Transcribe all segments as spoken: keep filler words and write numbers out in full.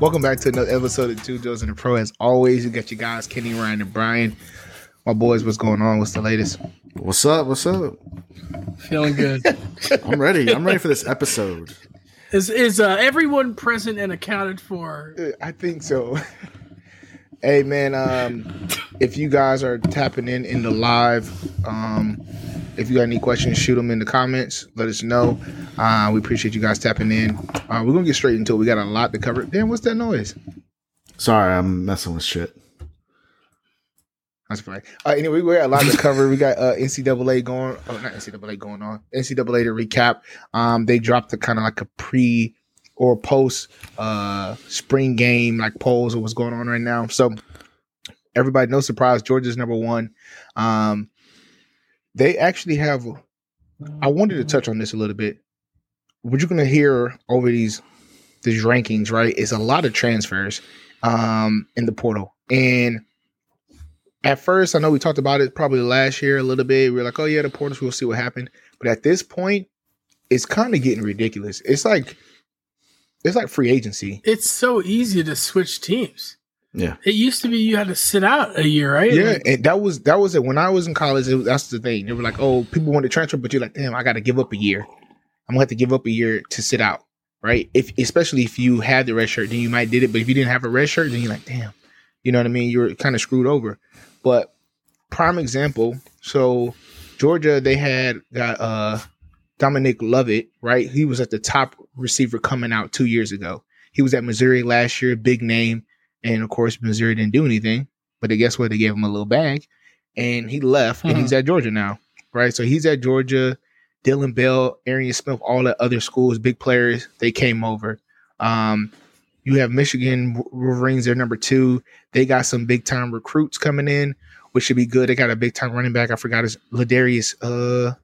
Welcome back to another episode of Two Joes and the Pro. As always, you got your guys, Kenny, Ryan, and Brian. My boys, what's going on? What's the latest? What's up? What's up? Feeling good. I'm ready. I'm ready for this episode. Is is uh, everyone present and accounted for? I think so. Hey, man, um, if you guys are tapping in in the live, um, if you got any questions, shoot them in the comments. Let us know. Uh, we appreciate you guys tapping in. Uh, we're going to get straight into it. We got a lot to cover. Damn, what's that noise? Sorry, I'm messing with shit. That's fine. Uh, anyway, we got a lot to cover. We got uh, N C double A going. Oh, not N C double A going on. N C double A to recap. Um, they dropped the kind of like a pre or post uh, spring game like polls of what's going on right now. So everybody, no surprise, Georgia's number one. Um, they actually have. I wanted to touch on this a little bit. What you're going to hear over these these rankings, right, is a lot of transfers um, in the portal. And at first, I know we talked about it probably last year a little bit. We were like, oh, yeah, the portals, we'll see what happened. But at this point, it's kind of getting ridiculous. It's like it's like free agency. It's so easy to switch teams. Yeah. It used to be you had to sit out a year, right? Yeah, Like, and that was that was it. When I was in college, it was, that's the thing. They were like, oh, people want to transfer, but you're like, damn, I got to give up a year. I'm going to have to give up a year to sit out, right? If Especially if you had the red shirt, then you might did it. But if you didn't have a red shirt, then you're like, damn. You know what I mean? You were kind of screwed over. But prime example, so Georgia, they had got uh, Dominic Lovett, right? He was at the top receiver coming out two years ago. He was at Missouri last year, big name. And, of course, Missouri didn't do anything. But I guess what? They gave him a little bag. And he left, mm-hmm. and he's at Georgia now, right? So he's at Georgia. Dylan Bell, Arian Smith, all the other schools, big players, they came over. Um, you have Michigan Wolverines, they're number two. They got some big-time recruits coming in, which should be good. They got a big-time running back. I forgot his Ladarius. Uh,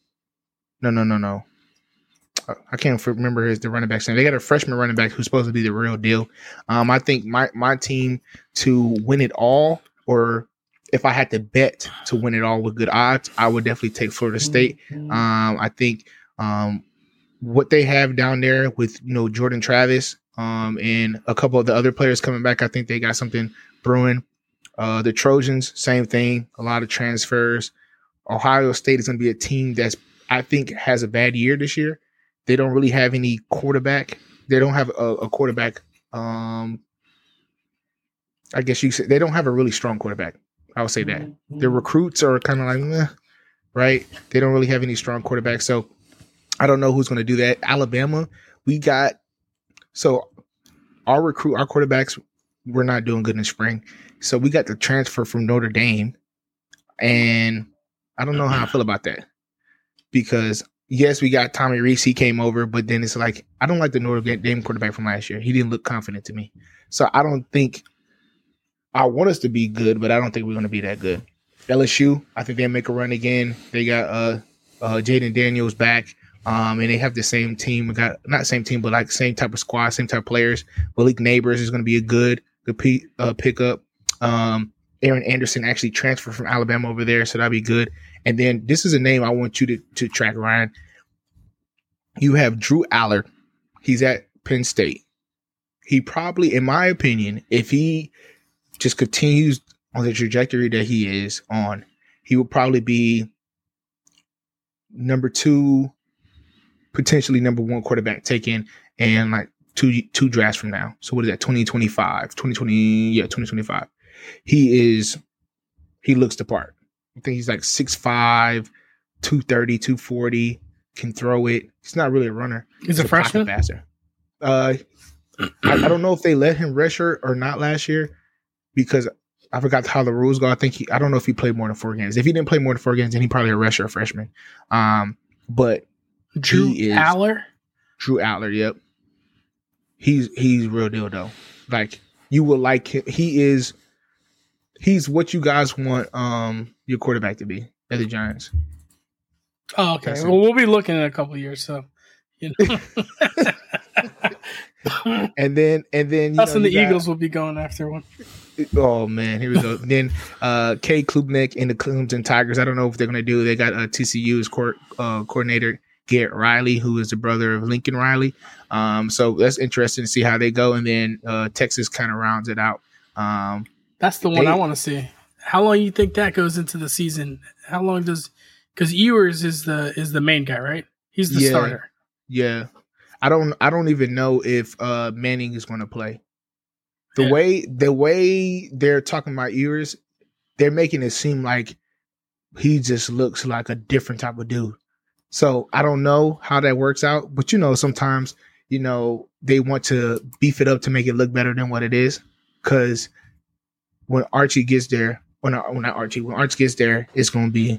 no, no, no, no. I can't remember his the running back's name. They got a freshman running back who's supposed to be the real deal. Um, I think my, my team to win it all, or if I had to bet to win it all with good odds, I would definitely take Florida State. Um, I think um, what they have down there with, you know, Jordan Travis um, and a couple of the other players coming back, I think they got something brewing. Uh, the Trojans, same thing, a lot of transfers. Ohio State is going to be a team that's, I think, has a bad year this year. They don't really have any quarterback. They don't have a, a quarterback. Um, I guess you say they don't have a really strong quarterback. I would say that. Their recruits are kind of like, meh, right? They don't really have any strong quarterbacks. So I don't know who's going to do that. Alabama, we got – so our recruit, our quarterbacks, we're not doing good in the spring. So we got the transfer from Notre Dame. And I don't know how I feel about that because – yes, we got Tommy Reese. He came over, but then it's like, I don't like the Notre Dame quarterback from last year. He didn't look confident to me. So I don't think I want us to be good, but I don't think we're going to be that good. L S U, I think they'll make a run again. They got uh, uh, Jaden Daniels back, um, and they have the same team. We got not same team, but like same type of squad, same type of players. Malik Neighbors is going to be a good, good p- uh, pickup. Um, Aaron Anderson actually transferred from Alabama over there, so that'll be good. And then this is a name I want you to, to track, Ryan. You have Drew Aller. He's at Penn State. He probably, in my opinion, if he just continues on the trajectory that he is on, he will probably be number two, potentially number one quarterback taken in like two two drafts from now. So what is that, twenty twenty-five? twenty twenty, yeah, twenty twenty-five. He is, he looks the part. I think he's like six five, two thirty, two forty, can throw it. He's not really a runner. He's, he's a, a freshman? Passer. Uh, I, I don't know if they let him redshirt or not last year because I forgot how the rules go. I think he, I don't know if he played more than four games. If he didn't play more than four games, then he probably a redshirt freshman. Um, but Drew he is, Aller? Drew Aller, yep. He's, he's real deal though. Like you will like him. He is, he's what you guys want um, your quarterback to be at the Giants. Oh, okay. That's well, it. We'll be looking in a couple of years, so you know. and then, and then, you us know, and the got, Eagles will be going after one. Oh man, here we go. then uh, Kay Klubnik and the Clemson Tigers. I don't know if they're going to do. They got uh, T C U's court, uh, coordinator Garrett Riley, who is the brother of Lincoln Riley. Um, so that's interesting to see how they go. And then uh, Texas kind of rounds it out. Um, That's the one they, I want to see. How long you think that goes into the season? How long does because Ewers is the is the main guy, right? He's the yeah, starter. Yeah, I don't I don't even know if uh, Manning is going to play. The Yeah. way the way they're talking about Ewers, they're making it seem like he just looks like a different type of dude. So I don't know how that works out, but you know, sometimes you know they want to beef it up to make it look better than what it is. Because when Archie gets there, or not, when not Archie, when Archie gets there, it's going to be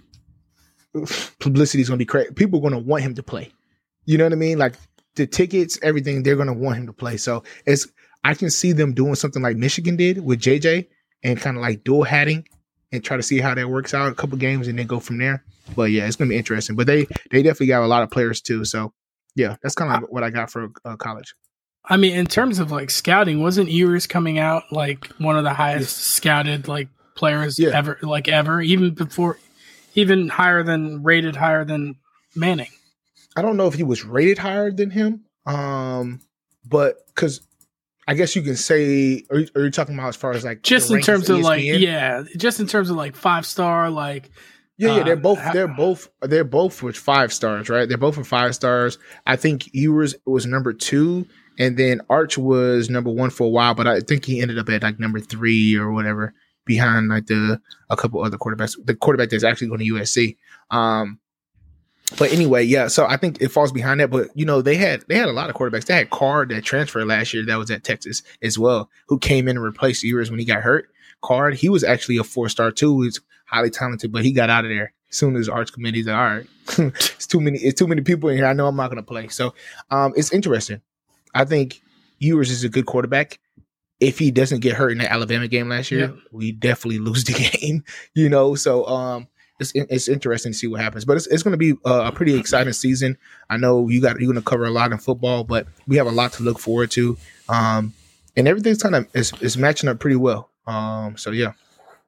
publicity is going to be crazy. People are going to want him to play. You know what I mean? Like the tickets, everything, they're going to want him to play. So it's I can see them doing something like Michigan did with J J and kind of like dual hatting and try to see how that works out a couple games and then go from there. But yeah, it's going to be interesting. But they they definitely got a lot of players too. So yeah, that's kind of like what I got for uh, college. I mean, in terms of like scouting, wasn't Ewers coming out like one of the highest Yeah. scouted like players Yeah. ever, like ever, even before, even higher than rated higher than Manning? I don't know if he was rated higher than him, um, but because I guess you can say, are you, are you talking about as far as like Just the in terms rankings of like, E S P N? yeah, just in terms of like five star, like Yeah, yeah, they're Uh, both ha- they're both they're both with five stars, right? They're both with five stars. I think Ewers was number two, and then Arch was number one for a while, but I think he ended up at like number three or whatever, behind like the a couple other quarterbacks. The quarterback that's actually going to U S C. Um, but anyway, yeah. So I think it falls behind that. But you know, they had they had a lot of quarterbacks. They had Card that transferred last year that was at Texas as well, who came in and replaced Ewers when he got hurt. Card, he was actually a four star too. He's highly talented, but he got out of there as soon as Arch committee. He's like, all right, it's too many, it's too many people in here. I know I'm not going to play. So um, it's interesting. I think Ewers is a good quarterback. If he doesn't get hurt in the Alabama game last year, Yeah. we definitely lose the game. You know, so um, it's it's interesting to see what happens. But it's it's going to be a, a pretty exciting season. I know you got you're going to cover a lot in football, but we have a lot to look forward to. Um, and everything's kind of is is matching up pretty well. Um, so yeah.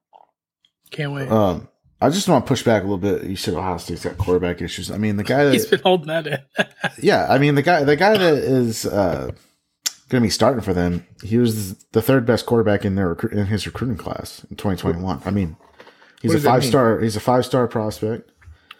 can't wait. Um, I just want to push back a little bit. You said Ohio State's got quarterback issues. I mean, the guy He's that, been holding that in. yeah, I mean, the guy, the guy that is uh, going to be starting for them, he was the third best quarterback in their recru- in his recruiting class in twenty twenty-one. I mean, he's What a does that five mean? star. He's a five star prospect.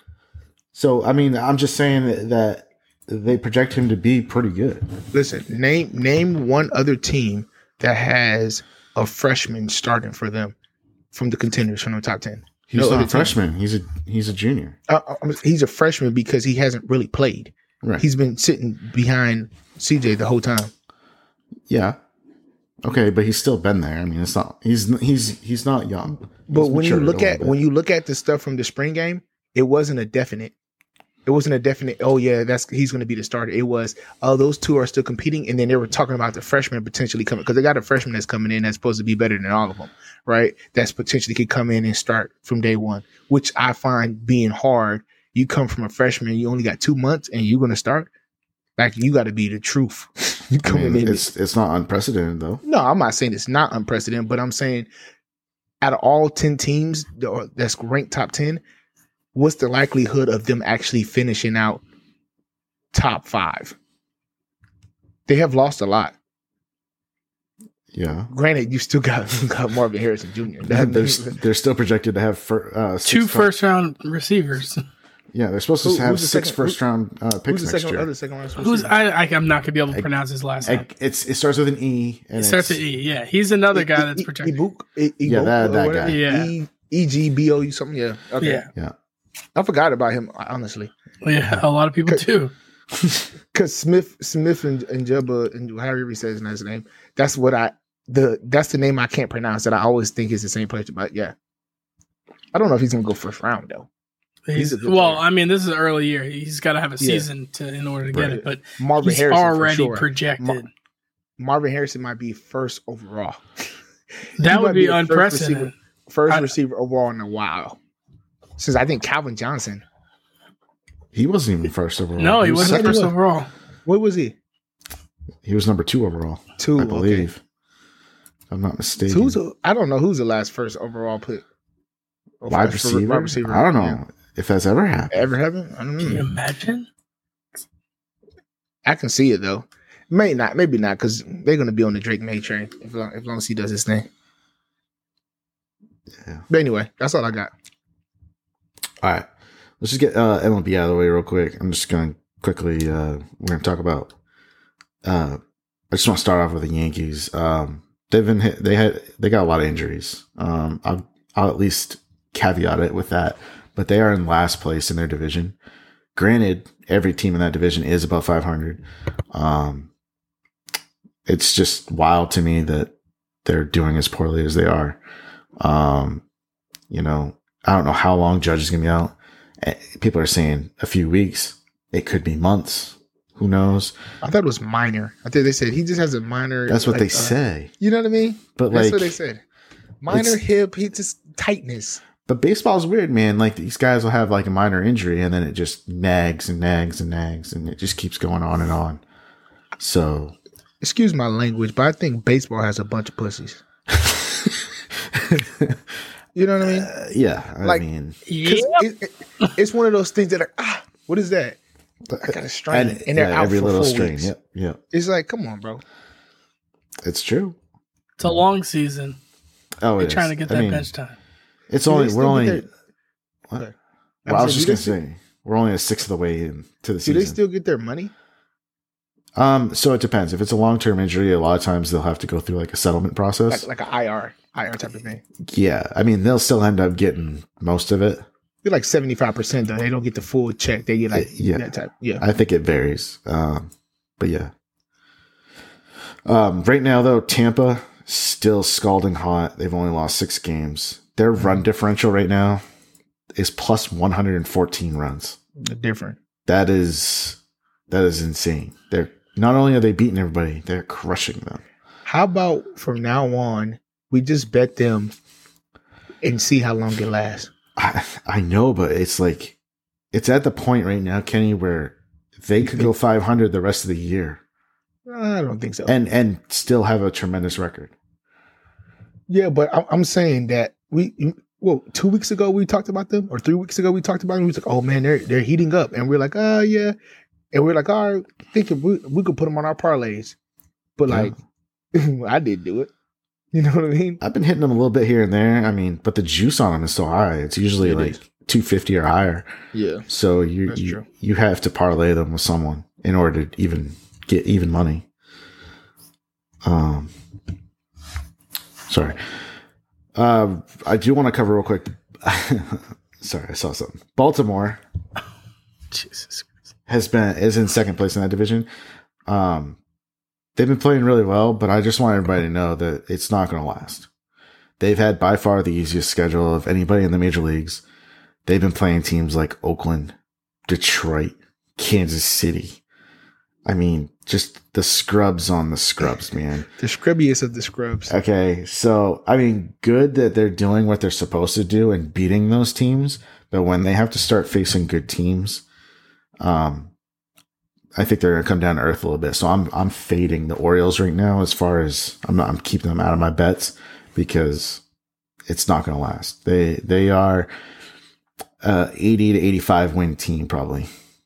So, I mean, I'm just saying that they project him to be pretty good. Listen, name name one other team that has a freshman starting for them from the contenders from the top ten. He's No not other a team. freshman. He's a he's a junior. Uh, uh, he's a freshman because he hasn't really played. Right. He's been sitting behind C J the whole time. Yeah. Okay, but he's still been there. I mean, it's not he's he's he's not young. But He's when you matured a look little at bit. when you look at the stuff from the spring game, it wasn't a definite. It wasn't a definite. Oh yeah, that's he's going to be the starter. It was oh those two are still competing, and then they were talking about the freshman potentially coming because they got a freshman that's coming in that's supposed to be better than all of them, right? That's potentially could come in and start from day one, which I find being hard. You come from a freshman, you only got two months, and you're going to start. Like you got to be the truth. you I coming mean, in. it's it's not unprecedented though. No, I'm not saying it's not unprecedented, but I'm saying out of all ten teams that- that's ranked top ten, what's the likelihood of them actually finishing out top five? They have lost a lot. Yeah. Granted, you still got, got Marvin Harrison Junior They're, That- they're still projected to have fir- uh, six Two fir- first round receivers. Yeah, they're supposed to Who- have who's the six second- first round uh, picks Who's the next second, year. other second round? Who's receiver? I, I? I'm not gonna be able to I- pronounce his last name. I, it's it starts with an E. And It starts with it's- E. Yeah, he's another guy E- that's E- projected. Ebook- E- Yeah, Ebook that- or that whatever? guy. Yeah. E- E G B O U something. Yeah. Okay. Yeah, Yeah. I forgot about him honestly. yeah. A lot of people do. Because Smith, Smith and, and Jubba and however he says his name, that's what I the that's the name I can't pronounce that I always think is the same place. But yeah, I don't know if he's gonna go first round though. He's, He's a good well, player. I mean, this is an early year. He's got to have a Yeah. season to in order to get Right. it. But Marvin he's Harrison already for sure. projected. Mar- Marvin Harrison might be first overall. that He would might be the first unprecedented. receiver- First I- receiver overall in a while, since I think Calvin Johnson. He wasn't even first overall. No, he wasn't second first one. overall. What was he? He was number two overall, Two, I okay. believe. If I'm not mistaken. So who's the, I don't know who's the last first overall pick. Or wide first receiver? wide receiver. I don't know. Yeah. if that's ever happened. Ever happened? I don't Can you know. imagine? I can see it though. May not, maybe not, because they're gonna be on the Drake May train if long, as long as he does his thing. Yeah. But anyway, that's all I got. All right. Let's just get uh, M L B out of the way real quick. I'm just going to quickly, uh, we're going to talk about, uh, I just want to start off with the Yankees. Um, they've been hit, they had, they got a lot of injuries. Um, I'll, I'll at least caveat it with that, but they are in last place in their division. Granted, every team in that division is above five hundred. Um, it's just wild to me that they're doing as poorly as they are. Um, you know, I don't know how long Judge is going to be out. People are saying a few weeks. It could be months. Who knows? I thought it was minor. I think they said he just has a minor. That's what like, they uh, say. You know what I mean? But That's like, what they said. Minor it's- hip, he just tightness. but baseball's weird, man. Like these guys will have like a minor injury and then it just nags and nags and nags and it just keeps going on and on. So, Excuse my language, but I think baseball has a bunch of pussies. You know what I mean? uh, yeah, I Like- mean, 'Cause Yeah. it, it, it's one of those things that are ah, what is that? I got a strain, and, and they're yeah, out every for little four strain. weeks. Yep, yep. It's like, come on, bro. It's true. It's a long season. Oh, They're it trying is. to get I that mean, bench time. It's Do they only we're still get only. their- What? Okay. Well, I was saying, just do gonna they say we're only a sixth of the way in to the still- Do season. they still get their money? Um, so it depends. If it's a long term injury, a lot of times they'll have to go through like a settlement process. Like like an I R, I R type of thing. Yeah, I mean they'll still end up getting most of it. They're like seventy five percent though. They don't get the full check. They get like Uh, yeah. that type. Yeah. I think it varies. Um, but yeah. Um, right now though, Tampa still scalding hot. They've only lost six games. Their run differential right now is plus one hundred fourteen runs. They're different. That is that is insane. They're not only are they beating everybody, they're crushing them. How about from now on, we just bet them and see how long it lasts? I, I know, but it's like it's at the point right now, Kenny, where they could go five hundred the rest of the year I don't think so. and and still have a tremendous record. Yeah, but I'm, I'm saying that we, well, two weeks ago we talked about them, or three weeks ago we talked about them. We was like, oh man, they're they're heating up, and we're like, oh yeah, and we're like, all right, think if we we could put them on our parlays, but Yeah. like, I did do it. You know what I mean? I've been hitting them a little bit here and there. I mean, but the juice on them is so high. It's usually It like is. two fifty or higher. Yeah, So you That's you, true. you have to parlay them with someone in order to even get even money. Um, sorry. Uh, I do want to cover real quick. Sorry, I saw something. Baltimore Jesus Christ. has been is in second place in that division. Um, they've been playing really well, but I just want everybody to know that it's not going to last. They've had by far the easiest schedule of anybody in the major leagues. They've been playing teams like Oakland, Detroit, Kansas City. I mean, just the scrubs on the scrubs, man. the scrubbiest of the scrubs. Okay, so I mean, good that they're doing what they're supposed to do and beating those teams, but when they have to start facing good teams, um, I think they're gonna come down to earth a little bit. So I'm I'm fading the Orioles right now as far as I'm not I'm keeping them out of my bets because it's not gonna last. They they are uh eighty to eighty-five win team probably.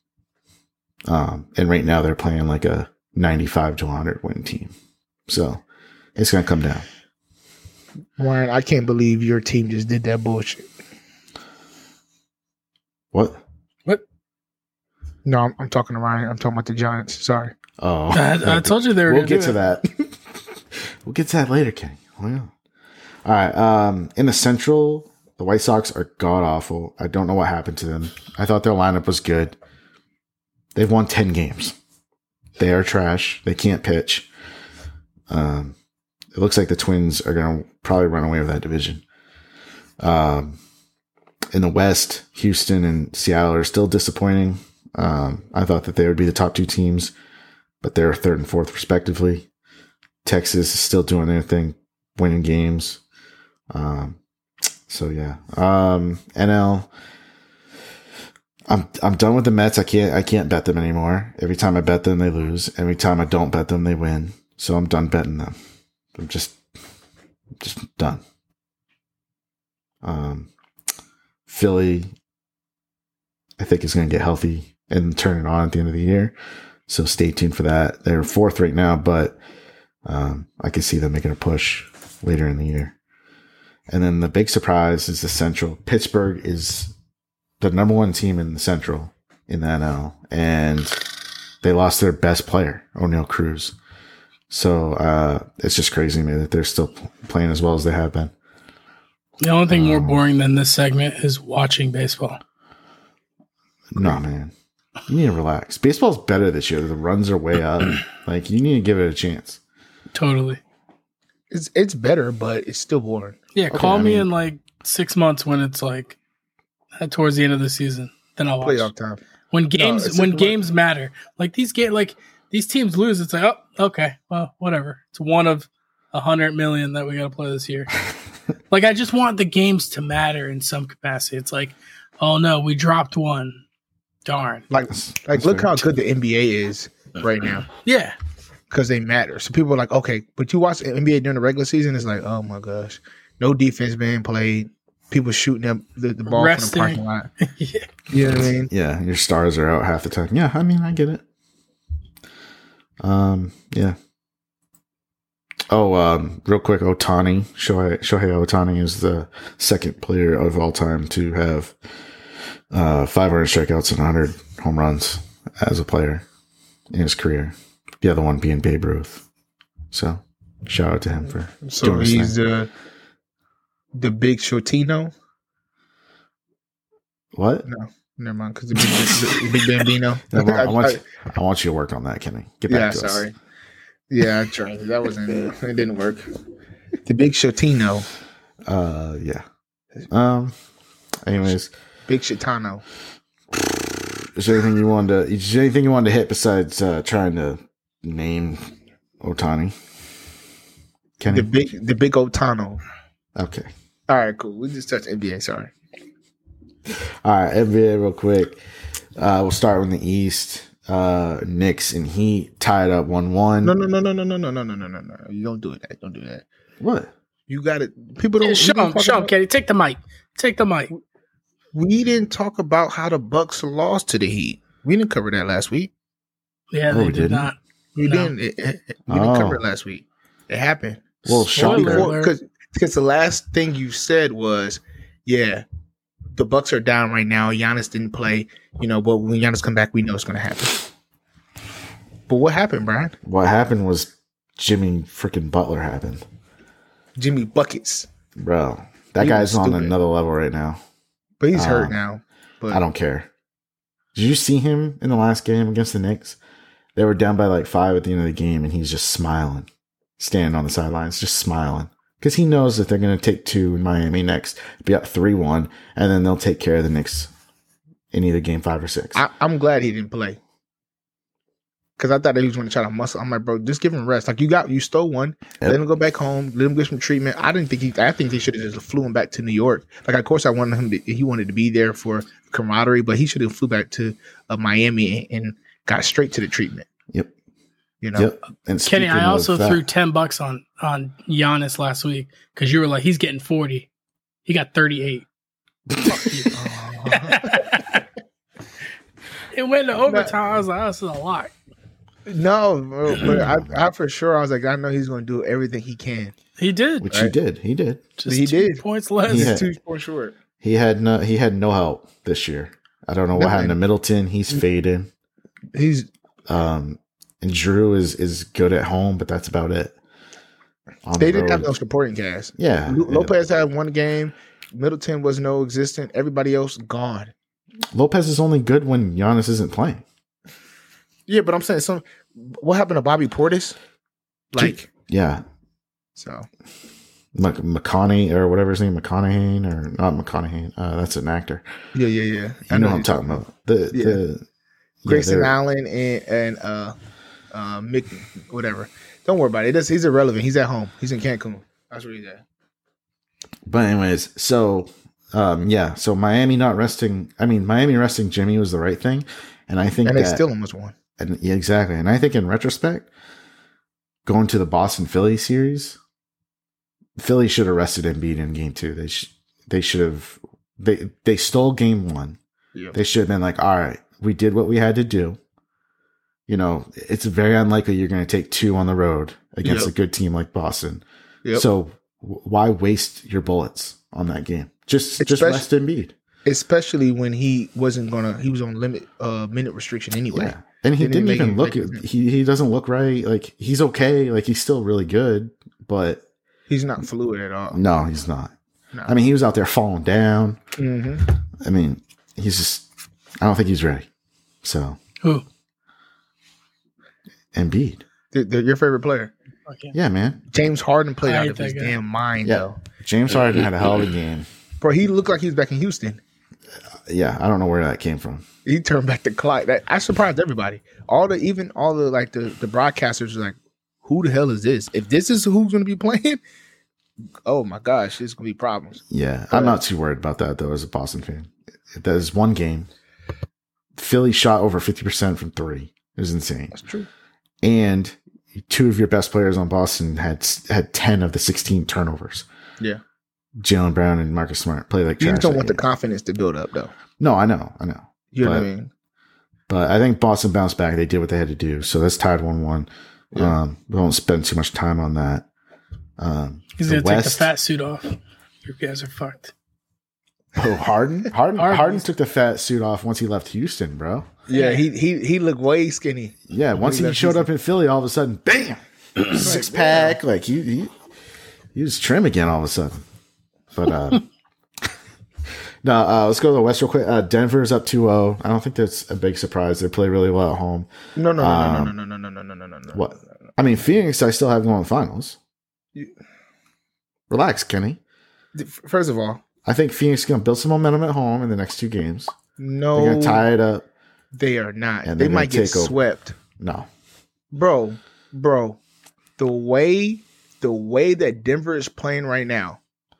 Um, and right now they're playing like a ninety-five to one hundred win team. So it's going to come down. Ryan, I can't believe your team just did that bullshit. What? No, I'm, I'm talking to Ryan. I'm talking about the Giants. Sorry. Oh, I, I told you they were we'll gonna get do to it. that. We'll get to that later, Kenny. Well, all right. Um, in the Central, the White Sox are god awful. I don't know what happened to them. I thought their lineup was good. They've won ten games. They are trash. They can't pitch. Um, it looks like the Twins are going to probably run away with that division. Um, in the West, Houston and Seattle are still disappointing. Um, I thought that they would be the top two teams, but they're third and fourth respectively. Texas is still doing their thing, winning games. Um, so yeah. Um, N L. I'm I'm done with the Mets. I can't I can't bet them anymore. Every time I bet them, they lose. Every time I don't bet them, they win. So I'm done betting them. I'm just just done. Um, Philly. I think is going to get healthy and turn it on at the end of the year. So stay tuned for that. They're fourth right now, but um, I can see them making a push later in the year. And then the big surprise is the Central. Pittsburgh is the number one team in the Central in the N L, and they lost their best player, O'Neal Cruz. So uh, it's just crazy to me that they're still playing as well as they have been. The only thing um, more boring than this segment is watching baseball. No, man. You need to relax. Baseball's better this year. The runs are way up. Like, you need to give it a chance. Totally. It's it's better, but it's still boring. Yeah, Okay, call I me mean- in like six months when it's like uh, towards the end of the season. Then I'll watch. Playoff time. When games it's when just- games matter, like these game like these teams lose, it's like, oh, okay, well, whatever. It's one of a hundred million that we got to play this year. Like, I just want the games to matter in some capacity. It's like, oh no, we dropped one. Darn. Like, That's- like that's look fair. how good the N B A is right now Yeah, because they matter. So people are like, okay, but you watch the N B A during the regular season, it's like, oh my gosh, no defense being played. People shooting up the, the ball Resting. from the parking lot. yeah. You know what I mean? Yeah, your stars are out half the time. Yeah, I mean, I get it. Um, yeah. Oh, um, real quick, Otani, Shohei, Shohei Otani is the second player of all time to have uh, five hundred strikeouts and one hundred home runs as a player in his career. The other one being Babe Ruth. So, shout out to him for So doing his he's thing. uh, the big Shotino. What? No, never mind. Because the big, the, the big Bambino. No, I, want I- you, I want you to work on that, Kenny. Get back yeah, to us. sorry. Yeah, I tried. That wasn't. It didn't work. The big Shotino, Uh, yeah. Um. Anyways, big Shotano. is there anything you wanted to? Is there anything you wanted to hit besides uh, trying to name Otani? Kenny. The big, the big Otano. Okay. All right, cool. We just touched N B A. Sorry. All right. N B A real quick. Uh, we'll start with the East. Uh, Knicks and Heat tied up one one. No, no, no, no, no, no, no, no, no, no, no, no. You don't do that. Don't do that. What? You got it. People don't. Yeah, we show didn't him, talk show him, about- Kenny. Take the mic. Take the mic. We didn't talk about how the Bucks lost to the Heat. We didn't cover that last week. Yeah, Oh, they we did didn't? not. We No. didn't. It, it, it- we didn't Oh. cover it last week. It happened. Well, Spoiler shocker. alert. Because the last thing you said was, yeah, the Bucks are down right now. Giannis didn't play, you know, but when Giannis come back, we know it's going to happen. But what happened, Brian? What happened was Jimmy freaking Butler happened, Jimmy Buckets. bro. That He guy's was on stupid. another level right now. But he's hurt Um, now. But I don't care. Did you see him in the last game against the Knicks? They were down by like five at the end of the game, and he's just smiling, standing on the sidelines, just smiling. Because he knows that they're going to take two in Miami next, be up three one, and then they'll take care of the Knicks in either game five or six. I, I'm glad he didn't play. Because I thought he was going to try to muscle. I'm like, bro, just give him rest. Like, you got, you stole one. Yep. Let him go back home. Let him get some treatment. I didn't think he, I think they should have just flew him back to New York. Like, of course, I wanted him to, he wanted to be there for camaraderie, but he should have flew back to uh, Miami and got straight to the treatment. Yep. You know? Yep. And Kenny, speaking I of also that- threw ten bucks on on Giannis last week because you were like, he's getting forty. He got thirty-eight. It went to overtime. I was like, oh, this is a lot. No, bro, but I, I for sure, I was like, I know he's going to do everything he can. He did. which he Right. did. He did. Just he two did. points less. He He's had- two points short. He had no. He had no help this year. I don't know what No, happened to man. Middleton. He's fading. He's Um, and Drew is is good at home, but that's about it. On they the didn't have road- no supporting cast. Yeah, Lu- yeah. Lopez had one game. Middleton was no existent. Everybody else gone. Lopez is only good when Giannis isn't playing. Yeah, but I'm saying some. What happened to Bobby Portis? Like Yeah, so. Mc- McConaughey or whatever his name, McConaughey or not McConaughey. Uh, that's an actor. Yeah, yeah, yeah. You know what I'm talking about. The Yeah. the Grayson yeah, Allen and and uh, uh, Mick, whatever. Don't worry about it. It does, he's irrelevant. He's at home. He's in Cancun. That's where he's at. But anyways, so um, yeah, so Miami not resting. I mean, Miami resting Jimmy was the right thing, and I think And they that, still almost won. and, yeah, exactly. And I think in retrospect, going to the Boston Philly series, Philly should have rested Embiid in game two. They sh- they should have they they stole game one, Yep. They should have been like, all right, we did what we had to do. You know, it's very unlikely you're going to take two on the road against Yep. a good team like Boston. Yep. So w- why waste your bullets on that game? Just just Especially- rest Embiid. Especially when he wasn't gonna, he was on limit uh minute restriction anyway. Yeah, and he Didn't didn't, make even it- look. make it- He he doesn't look right. Like he's okay. Like he's still really good, but He's not fluid at all. no, he's not. No. I mean, he was out there falling down. hmm I mean, he's just. I don't think he's ready. So Who? Embiid, They're, they're your favorite player. Okay. yeah, man. James Harden played I out hate of his that guy. damn mind Yeah. though. James Harden had a hell of a game. Bro, he looked like he was back in Houston. Yeah, I don't know where that came from. He turned back the clock. That I surprised everybody. All the even all the like the, the broadcasters were like, who the hell is this? If this is who's gonna be playing, oh my gosh, there's gonna be problems. Yeah, I'm not too worried about that though. As a Boston fan, that is one game. Philly shot over fifty percent from three. It was insane. That's true. And two of your best players on Boston had had ten of the sixteen turnovers. Yeah. Jaylen Brown and Marcus Smart play like You trash. just don't that want the game. confidence to build up though. No, I know, I know. You know what I But- mean? But I think Boston bounced back. They did what they had to do. So that's tied one one. Yeah. Um, we won't spend too much time on that. Um, He's the gonna take the West- fat suit off. You guys are fucked. Oh, Harden? Harden, Harden. Harden took the fat suit off once he left Houston, bro. Yeah, he he he looked way skinny. Yeah, once he left showed Houston. up in Philly, all of a sudden, bam, six pack. Like he, he, he was trim again all of a sudden. But uh, no, uh, let's go to the West real quick. Uh, Denver's up two oh. I don't think that's a big surprise. They play really well at home. No, no, no, Um, no, no, no, no, no, no, no, no, no. What? I mean, Phoenix, I still have going finals. You- Relax, Kenny. First of all, I think Phoenix is going to build some momentum at home in the next two games. no, They're going to tie it up. they are not. And They they're might gonna get take over. swept. No. Bro, bro, the way the way that Denver is playing right now,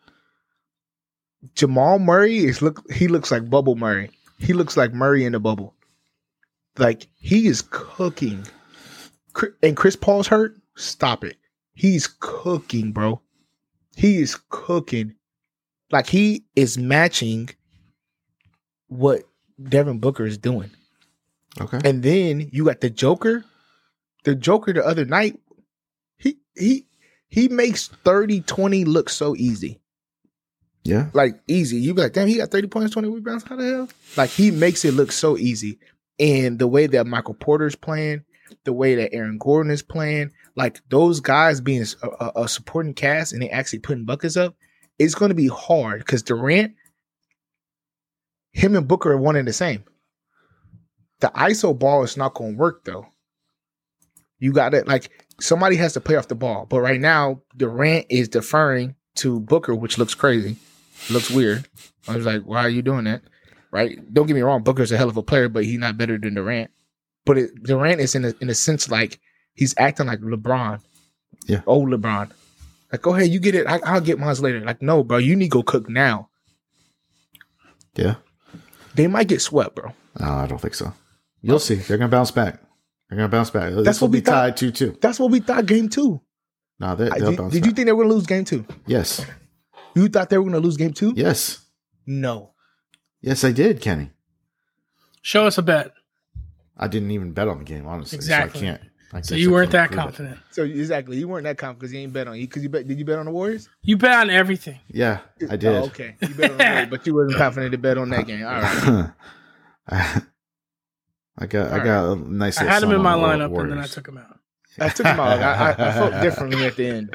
Jamal Murray is look he looks like Bubble Murray. He looks like Murray in the bubble. Like he is cooking. Cri- And Chris Paul's hurt. Stop it. He's cooking, bro. He is cooking. Like he is matching what Devin Booker is doing. Okay. And then you got the Joker. The Joker the other night, he he he makes thirty twenty look so easy. Yeah. Like easy. You be like, damn, he got thirty points, twenty rebounds. How the hell? Like he makes it look so easy. And the way that Michael Porter's playing, the way that Aaron Gordon is playing, like those guys being a, a, a supporting cast and they actually putting buckets up, it's going to be hard because Durant, him and Booker are one and the same. The I S O ball is not going to work though. You got it. Like somebody has to play off the ball, but right now Durant is deferring to Booker, which looks crazy, looks weird. I was like, why are you doing that? Right? Don't get me wrong, Booker's a hell of a player, but he's not better than Durant. But it, Durant is in a, in a sense like he's acting like LeBron, Yeah. old LeBron. Like, go ahead, you get it. I, I'll get mine later. Like, no, bro, you need to go cook now. Yeah. They might get swept, bro. No, I don't think so. You'll see. They're going to bounce back. They're going to bounce back. This That's will what be we thought. tied two two. That's what we thought. Game two. No, they, I- they'll did bounce did back. you think they were going to lose game two? Yes. You thought they were going to lose game two? Yes. No. Yes, I did, Kenny. Show us a bet. I didn't even bet on the game, honestly. Exactly. So I can't. I So guess you I weren't can't that prove it. confident. So exactly, you weren't that confident because you ain't bet on you. Because you bet. Did you bet on the Warriors? You bet on everything. Yeah, I did. Oh, okay, you bet on the Warriors, but you wasn't confident to bet on that game. All right. I I got I All got a nice. I little had him sum in my on the lineup and then I Warriors. took him out. I took him out. I, I, I felt differently at the end.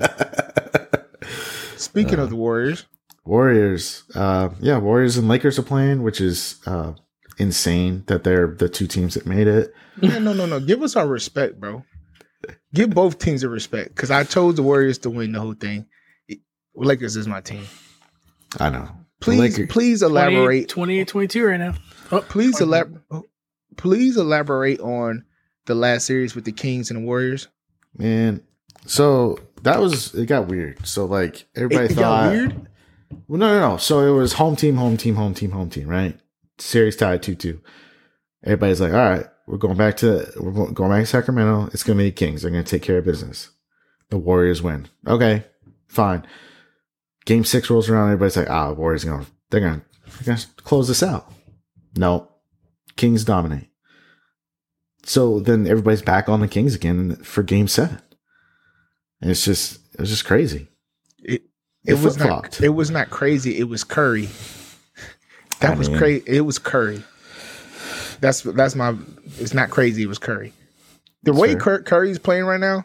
Speaking of the Warriors, Warriors, uh, yeah, Warriors and Lakers are playing, which is uh, insane that they're the two teams that made it. no, no, no, no. Give us our respect, bro. Give both teams a respect because I chose the Warriors to win the whole thing. Lakers is my team. I know. The Please, Lakers- please elaborate. twenty-eight twenty-two right now. Oh, Please elaborate. Please elaborate on the last series with the Kings and the Warriors. Man, so that was it. Got weird. So like everybody It, it thought, got weird. well, no, no, no. So it was home team, home team, home team, home team. Right? Series tied two two. Everybody's like, all right, we're going back to we're go- going back to Sacramento. It's going to be the Kings. They're going to take care of business. The Warriors win. Okay, fine. Game six rolls around. Everybody's like, ah, the Warriors going. They're going. They're going to close this out. No. Kings dominate. So then everybody's back on the Kings again for game seven. And it's just it was just crazy. It It it was flip-flopped. not it was not crazy. It was Curry. That I was mean- crazy. It was Curry. That's that's my. It's not crazy. It was Curry. The way Sure. Cur- Curry's playing right now,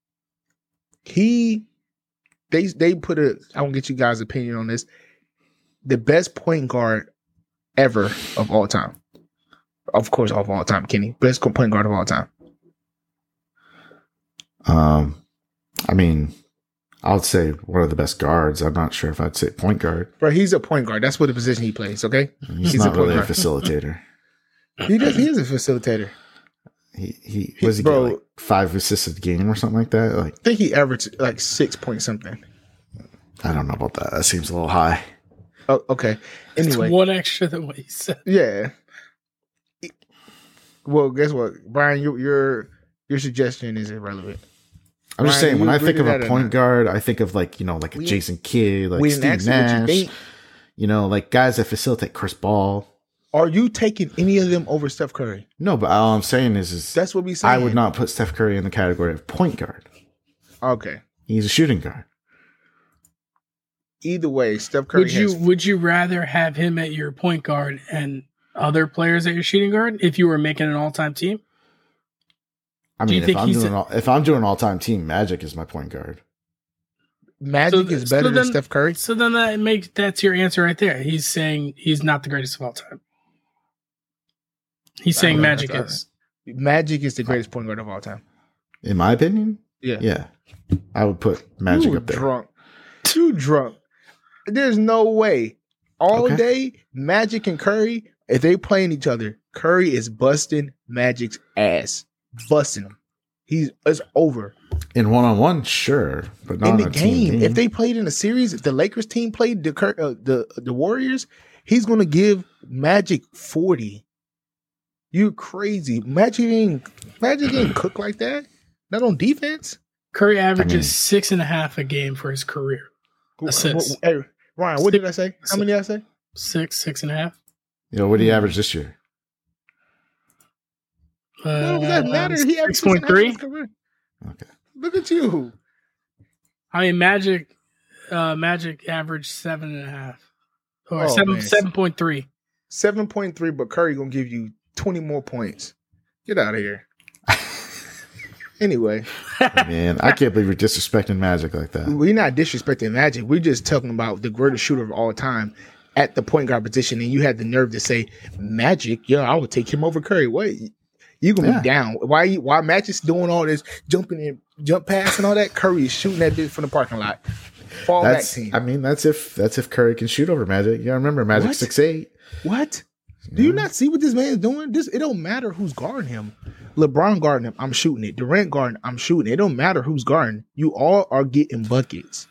he they they put a. I won't get you guys' opinion on this. The best point guard ever of all time. Of course, of all time, Kenny. Best point guard of all time. Um, I mean, I would say one of the best guards. I'm not sure if I'd say point guard. Bro, he's a point guard. That's what the position he plays. Okay, He's, He's a not point really a guard. facilitator. he does. He is a facilitator. He he was he Bro. get like five assists a game or something like that. Like I think he averaged like six point something. I don't know about that. That seems a little high. Oh, okay. Anyway, It's one extra than what he said. yeah. Well, guess what, Brian? Your your your suggestion is irrelevant. I'm just Ryan, saying when you I agree think to of that a or point not? guard, I think of like you know like a We- Jason Kidd, like we didn't Steve ask you what you Nash. think. You know, like guys that facilitate Chris Paul. Are you taking any of them over Steph Curry? No, but all I'm saying is, is That's what we saying. I would not put Steph Curry in the category of point guard. Okay. He's a shooting guard. Either way, Steph Curry Would you has. would you rather have him at your point guard and other players at your shooting guard if you were making an all time team? I Do you mean, if think I'm he's doing a- all, if I'm doing all time team, Magic is my point guard. Magic So- is better so than then- Steph Curry. So then that makes that's your answer right there. He's saying he's not the greatest of all time. He's saying I don't know, Magic that's is. Magic is the greatest point guard of all time. In my opinion, Yeah. yeah, I would put Magic you up there. drunk. You drunk. There's no way. All Okay. day, Magic and Curry, if they playing each other, Curry is busting Magic's ass. Busting him. He's it's over. In one on one, sure, but not in in the a team game, game. if they played in a series, if the Lakers team played the Cur- uh, the the Warriors, he's gonna give Magic forty. You crazy. Magic ain't Magic ain't cook like that. Not on defense. Curry averages I mean- six and a half a game for his career. Assists. Hey, Ryan, what did I say? How many did I say? Six, six and a half. you know, what do you average this year? No, it doesn't matter. He averaged Six point three. six and a half in his career. Okay, Look at you. I mean, Magic, uh, Magic averaged seven and a half, or Oh, seven man. seven point three. Seven point three, but Curry gonna give you twenty more points. Get out of here. Anyway, man, I can't believe you're disrespecting Magic like that. we're not disrespecting Magic. We're just talking about the greatest shooter of all time at the point guard position, and you had the nerve to say Magic. Yeah, I would take him over Curry. What? You gonna Yeah. be down? Why? You, why Magic's doing all this jumping in, jump pass, and all that? Curry is shooting that bitch from the parking lot. Fall back That's, team. I mean, that's if that's if Curry can shoot over Magic. You gotta remember, Magic What? six eight. What? Do you not see what this man's doing? This it don't matter who's guarding him. LeBron guarding him, I'm shooting it. Durant guarding, I'm shooting it. It don't matter who's guarding. You all are getting buckets.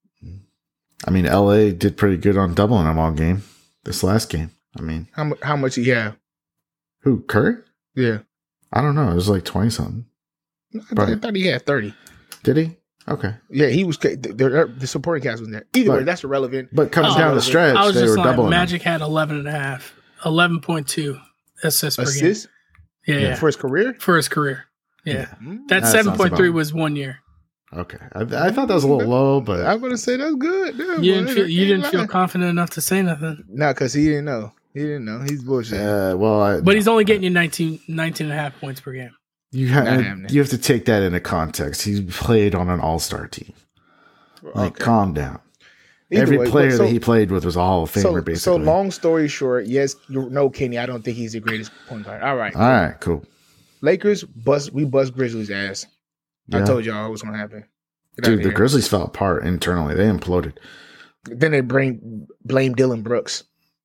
I mean, L A did pretty good on doubling them all game. This last game. I mean, How mu- how much he have? who Curry? Yeah, I don't know. It was like twenty something. I, thought- I thought he had thirty. Did he? Okay, Yeah, he was. The, the, the supporting cast was there. Either way, But- that's irrelevant. but coming Oh, down the stretch, I was they just were like, doubling them. Magic had eleven and a half, eleven point two assists per Assists game. Yeah, yeah, for his career. for his career. Yeah, Mm, that That seven sounds point three about- was one year. Okay, I, I thought that was a little low, but I'm gonna say that's good. Yeah, You boy, didn't feel you ain't didn't feel lying. confident enough to say nothing. No, because he didn't know. He didn't know. He's bullshit. uh, well, I, But he's only getting you nineteen, nineteen and a half points per game. you Not have happening. you have to take that into context. He played on an all star team. Like, Okay. calm down. Either Every way, player but so- that he played with was a Hall of Famer, So, so basically. long story short, yes, you no, Kenny. I don't think he's the greatest point guard. All right, All right, cool. Lakers bust. We bust Grizzlies' ass. I Yeah. told y'all what's gonna happen. Get Dude, outta the here. Grizzlies fell apart internally. They imploded. Then they blame blame Dylan Brooks.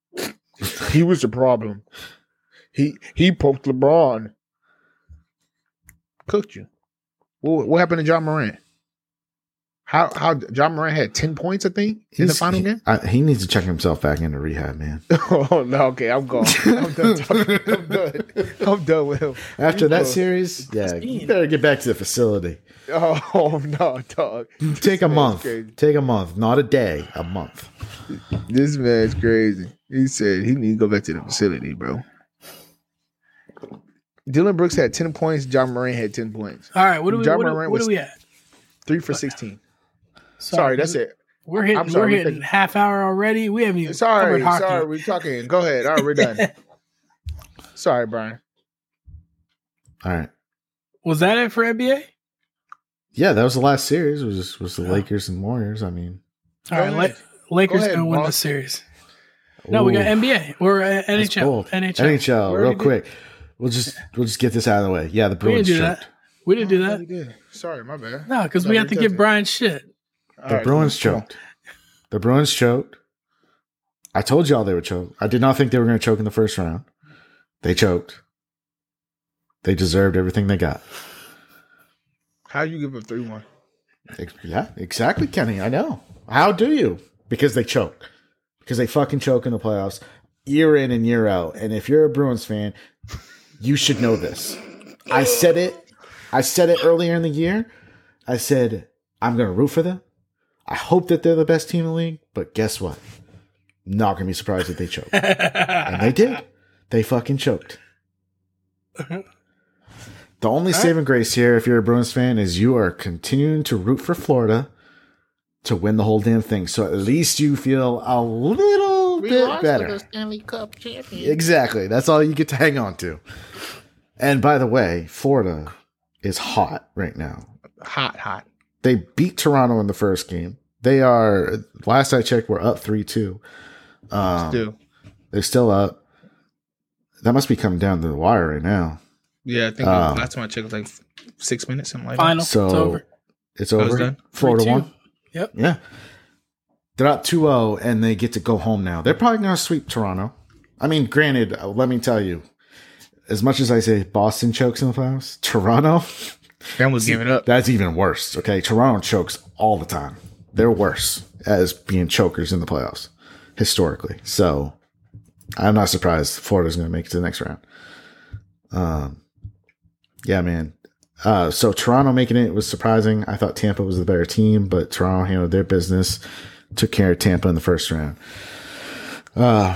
He was the problem. He he poked LeBron. Cooked you. What, what happened to John Morant? How how John Morant had ten points, I think, in the He's- final he, game. I, he needs to check himself back into rehab, man. Oh no, okay, I'm gone. I'm done. Talking. I'm done. I'm done with him. After You that go. series, yeah, Christine. you better get back to the facility. Oh no, dog. Take a man's month. crazy. Take a month, not a day, a month. This man's crazy. He said he need to go back to the facility, bro. Dylan Brooks had ten points. John Moran had ten points. All right, what do we? John What, Moran do, what was are we at? Three for sixteen. Sorry, that's it. We're hitting. I'm sorry, we're we hitting think- half hour already. We haven't even Sorry, covered hockey. sorry, we're talking. Go ahead. All right, we're done. Sorry, Brian. All right. Was that it for N B A? Yeah, that was the last series. Was was the Oh. Lakers and Warriors. I mean, All right, Go La- ahead. Lakers Go ahead, gonna win the boss. series. No, we got ooh, N B A or uh, N that's H L. cold. N H L. N H L, We real already did. quick. We'll just we'll just get this out of the way. Yeah, the We didn't Bruins do choked. that. We didn't do Oh, that. we did. Sorry, my bad. No, because No, we we have to touched give it. Brian shit. All The right, Bruins come on. choked. The Bruins choked. I told y'all they would choke. I did not think they were going to choke in the first round. They choked. They deserved everything they got. How you give up three one? Ex- Yeah, exactly, Kenny. I know. How do you? Because they choke. Because they fucking choke in the playoffs year in and year out. And if you're a Bruins fan, you should know this. I said it. I said it earlier in the year. I said, I'm going to root for them. I hope that they're the best team in the league. But guess what? Not going to be surprised if they choke. And they did. They fucking choked. The only saving grace here, if you're a Bruins fan, is you are continuing to root for Florida to win the whole damn thing. So at least you feel a little bit better. Stanley Cup champion. Exactly. That's all you get to hang on to. And by the way, Florida is hot right now. Hot, hot. They beat Toronto in the first game. They are, last I checked, we're up three two. Um, Still. They're still up. That must be coming down to the wire right now. Yeah, I think Um, last time I checked was like six minutes, something like Final. So it's over. it's Oh, it's over. done? Florida three two. won. Yep. Yeah. They're up two oh, and they get to go home now. They're probably going to sweep Toronto. I mean, granted, uh, let me tell you, as much as I say Boston chokes in the playoffs, Toronto, that. That was giving up. that's even worse. Okay. Toronto chokes all the time. They're worse as being chokers in the playoffs historically. So I'm not surprised Florida's going to make it to the next round. Um, yeah, man. Uh, so Toronto making it was surprising. I thought Tampa was the better team, but Toronto handled their business, took care of Tampa in the first round. Uh,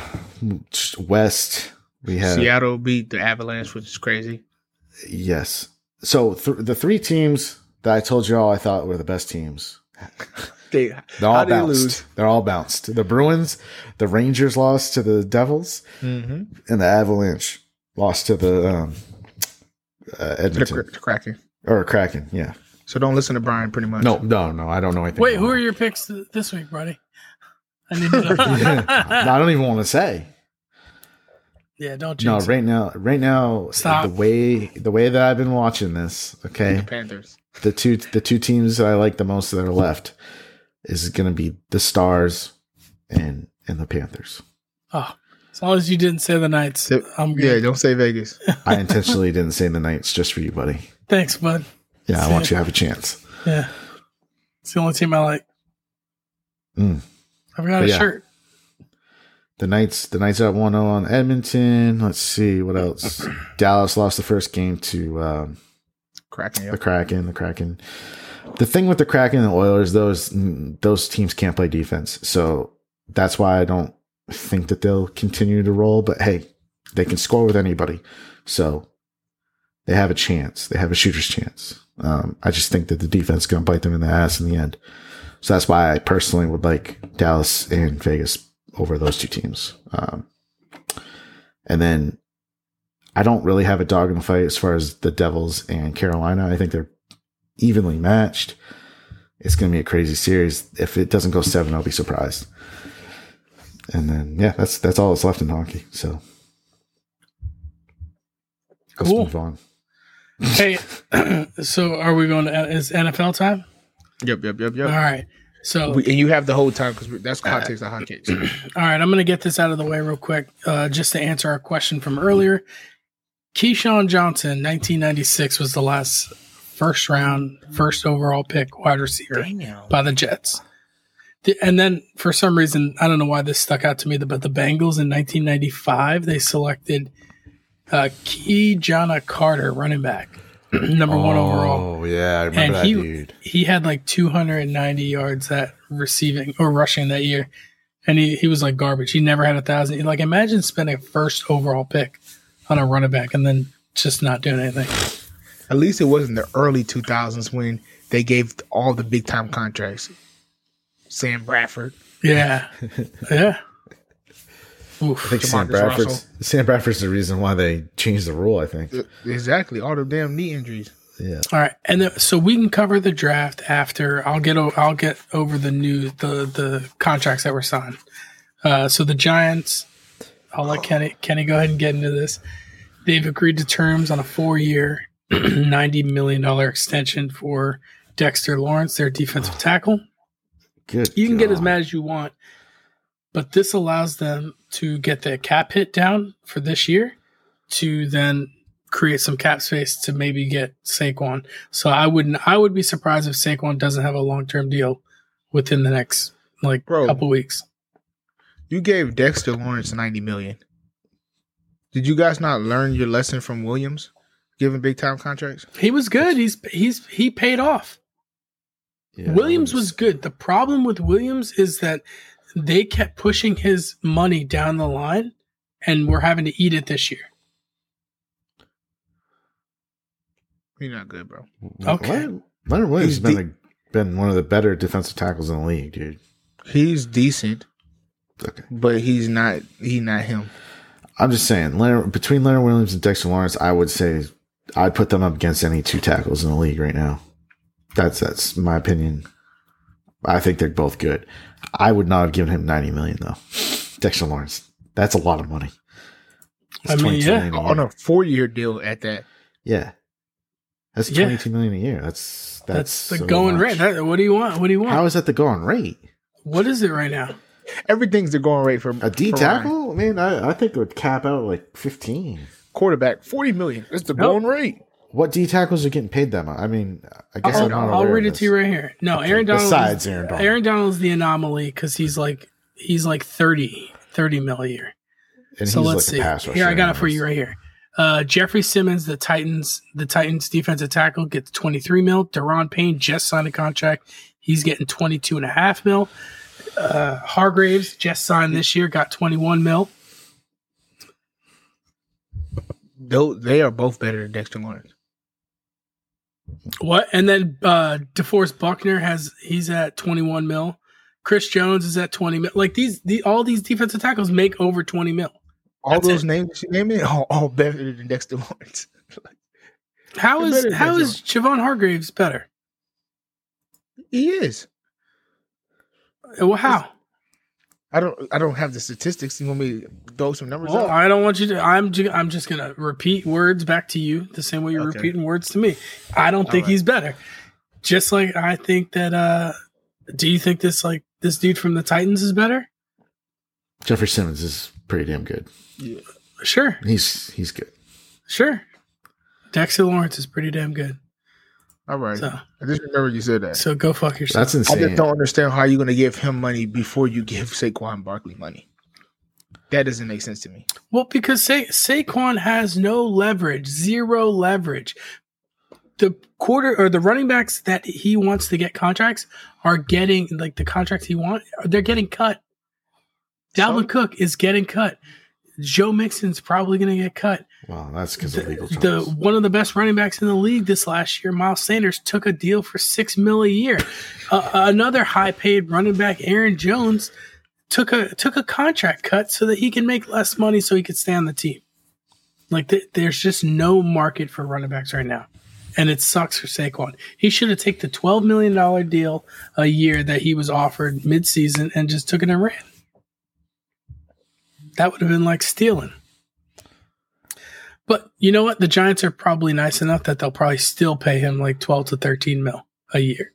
West, we have Seattle beat the Avalanche, which is crazy. yes. So th- the three teams that I told you all I thought were the best teams, They, they're how all did they bounced. lose? They're all bounced. The Bruins, the Rangers lost to the Devils, Mm-hmm. and the Avalanche lost to the um, uh, The, Edmonton cra- the Kraken. or Kraken. Yeah. So don't listen to Brian, pretty much. No, no, no. I don't know anything. Wait, about who it. are your picks th- this week, buddy? I need to know. No, I don't even want to say. Yeah, don't No, jinx it. right now, right now, Stop. the way the way that I've been watching this, The okay, Panthers. the two the two teams that I like the most that are left is going to be the Stars and and the Panthers. Oh, as long as you didn't say the Knights, So- I'm Yeah, good. don't say Vegas. I intentionally didn't say the Knights just for you, buddy. Thanks, bud. Yeah, I want you to have a chance. Yeah, it's the only team I like. Mm. I forgot But a yeah. shirt. The Knights, the Knights are one oh on Edmonton. Let's see what else. Dallas lost the first game to um, Kraken, the yeah. Kraken. The Kraken. The thing with the Kraken and the Oilers, those those teams can't play defense, so that's why I don't think that they'll continue to roll. But hey, they can score with anybody, so they have a chance. They have a shooter's chance. Um, I just think that the defense is going to bite them in the ass in the end. So that's why I personally would like Dallas and Vegas over those two teams. Um, and then I don't really have a dog in the fight as far as the Devils and Carolina. I think they're evenly matched. It's going to be a crazy series. If it doesn't go seven, I'll be surprised. And then, yeah, that's that's all that's left in hockey. So let's Cool. move on. Hey, so are we going to? Is N F L time? Yep, yep, yep, yep. All right. So We, and you have the whole time because that's context of hotcakes. All right, I'm going to get this out of the way real quick, uh, just to answer our question from earlier. Keyshawn Johnson, nineteen ninety-six, was the last first round, first overall pick wide receiver by the Jets. The, and then for some reason, I don't know why this stuck out to me, but the Bengals in nineteen ninety-five, they selected uh, Keyjana Carter, running back, number one overall. Oh, yeah, I remember And that he dude. he had like two hundred ninety yards that receiving or rushing that year. and he, he was like garbage. He never had a thousand. Like, imagine spending a first overall pick on a running back and then just not doing anything. At least it wasn't the early two thousands when they gave all the big time contracts. Sam Bradford. Yeah. Yeah. Oof. I think Sam Jamarcus Bradford's Russell. Sam Bradford's the reason why they changed the rule. I think. Exactly. All the damn knee injuries. Yeah. All right, and then, so we can cover the draft after. I'll get o- I'll get over the new the the contracts that were signed. Uh, so the Giants, I'll let Kenny Kenny go ahead and get into this. They've agreed to terms on a four year, ninety million dollar extension for Dexter Lawrence, their defensive tackle. Good. You can God. get as mad as you want, but this allows them to get the cap hit down for this year to then create some cap space to maybe get Saquon. So I wouldn't. I would be surprised if Saquon doesn't have a long term deal within the next like Bro. couple weeks. You gave Dexter Lawrence ninety million. Did you guys not learn your lesson from Williams, giving big time contracts? He was good. He's he's he paid off. Yeah, Williams that was good. The problem with Williams is that they kept pushing his money down the line, and we're having to eat it this year. You're not good, bro. Okay. Leonard, Leonard Williams He's has been, a, been one of the better defensive tackles in the league, dude. He's decent, Okay. but he's not. He's not him. I'm just saying, Leonard, between Leonard Williams and Dexter Lawrence, I would say I'd put them up against any two tackles in the league right now. That's that's my opinion. I think they're both good. I would not have given him ninety million though. Dexter Lawrence, that's a lot of money. It's I mean, twenty-two yeah. million a On year. a four year deal at that. Yeah, that's Yeah. twenty-two million a year. That's that's, That's the so going much. rate. That, what do you want? What do you want? How is that the going rate? What is it right now? Everything's the going rate for A D for tackle? Man, I, I think it would cap out like fifteen. quarterback. Forty million. That's the Nope. going rate. What D tackles are getting paid that much? I mean, I guess I'll, I'm not I'll aware read of it to you this. right here. No, Okay, Aaron Donald. besides is, Aaron Donald. Aaron Donald's the anomaly because he's like he's like thirty, thirty mil a year. And So he's let's like a see. pass rusher Here, I got it for anyways. you right here. Uh, Jeffrey Simmons, the Titans, the Titans defensive tackle, gets twenty-three mil. Deron Payne just signed a contract. He's getting twenty-two and a half mil. Uh, Hargraves just signed this year, got twenty-one mil. Though they are both better than Dexter Lawrence. What? And then uh, DeForest Buckner has he's at twenty-one mil. Chris Jones is at twenty mil. Like these, the, all these defensive tackles make over twenty mil. All That's those it. names that you named it, all, all better than Dexter Lawrence. How They're is better than how Dexter is Javon Hargraves better? He is. Well, how? I don't. I don't have the statistics. You want me to throw some numbers Well, out? I don't want you to. I'm. Ju- I'm just gonna repeat words back to you the same way you're Okay. repeating words to me. I don't think right. he's better. Just like I think that. uh Do you think this like this dude from the Titans is better? Jeffrey Simmons is pretty damn good. Yeah. Sure, He's he's good. sure. Dexter Lawrence is pretty damn good. All right. So, I just remember you said that. so go fuck yourself. That's I insane. just don't understand how you're going to give him money before you give Saquon Barkley money. That doesn't make sense to me. Well, because Sa- Saquon has no leverage, zero leverage. The quarter or the running backs that he wants to get contracts are getting like the contracts he wants. They're getting cut. Dalvin Some- Cook is getting cut. Joe Mixon's probably going to get cut. Well, that's because of The, legal the troubles. one of the best running backs in the league this last year, Miles Sanders, took a deal for six mil a year. uh, another high-paid running back, Aaron Jones, took a took a contract cut so that he can make less money so he could stay on the team. Like th- there's just no market for running backs right now, and it sucks for Saquon. He should have taken the twelve million dollar deal a year that he was offered mid-season and just took it and ran. That would have been like stealing. But you know what? The Giants are probably nice enough that they'll probably still pay him like twelve to thirteen mil a year.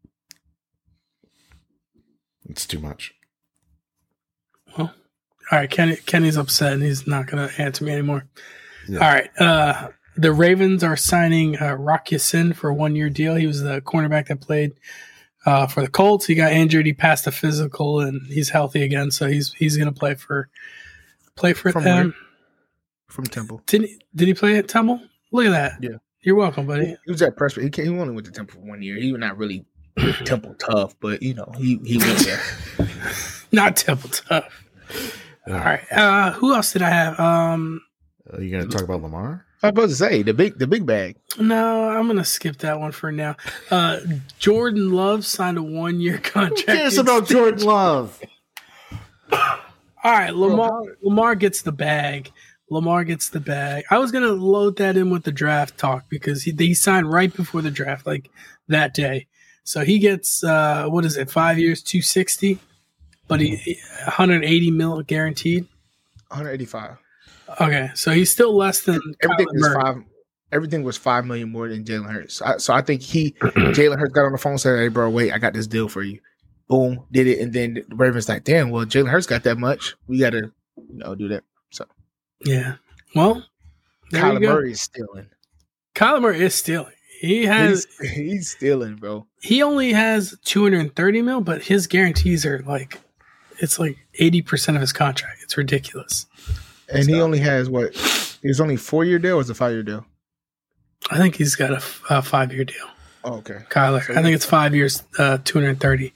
It's too much. Well, all right. Kenny, Kenny's upset and he's not going to answer me anymore. Yeah. All right. Uh, the Ravens are signing uh, Rock Ya-Sin for a one-year deal. He was the cornerback that played uh, for the Colts. He got injured. He passed a physical and he's healthy again. So he's he's going to play for play for From them. where? From Temple. Did he, did he play at Temple? Look at that. Yeah. You're welcome, buddy. He was at Presbyterian. He, came, he only went to Temple for one year. He was not really Temple tough, but you know he he went there. Not Temple Tough. All right. Uh, who else did I have? Um, Are you going to talk about Lamar? I was about to say the big the big bag. No, I'm gonna skip that one for now. Uh, Jordan Love signed a one year contract. Who cares about Jordan Love? All right, Lamar. Lamar gets the bag. Lamar gets the bag. I was gonna load that in with the draft talk because he he signed right before the draft, like that day. So he gets uh, what is it? Five years, two sixty, but he one hundred eighty mil guaranteed. one hundred eighty-five. Okay, so he's still less than everything Kyler was Murray. five. Everything was five million more than Jalen Hurts. I, so I think he Jalen Hurts got on the phone and said, "Hey, bro, wait, I got this deal for you." Boom, did it, and then the Ravens like, "Damn, well, Jalen Hurts got that much. We got to, you know, do that." So Yeah. Well, there you Kyler go. Murray is stealing. Kyler Murray is stealing. He has He's, he's stealing, bro. he only has two hundred thirty mil, but his guarantees are like it's like eighty percent of his contract. It's ridiculous. And he only has what? It's only four year deal or is it a five year deal? I think he's got a, f- a five year deal. Oh, okay. Kyler, So I think it's five years, uh, two hundred thirty.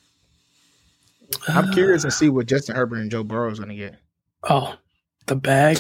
I'm curious to see what Justin Herbert and Joe Burrow is going to get. Oh, the bag.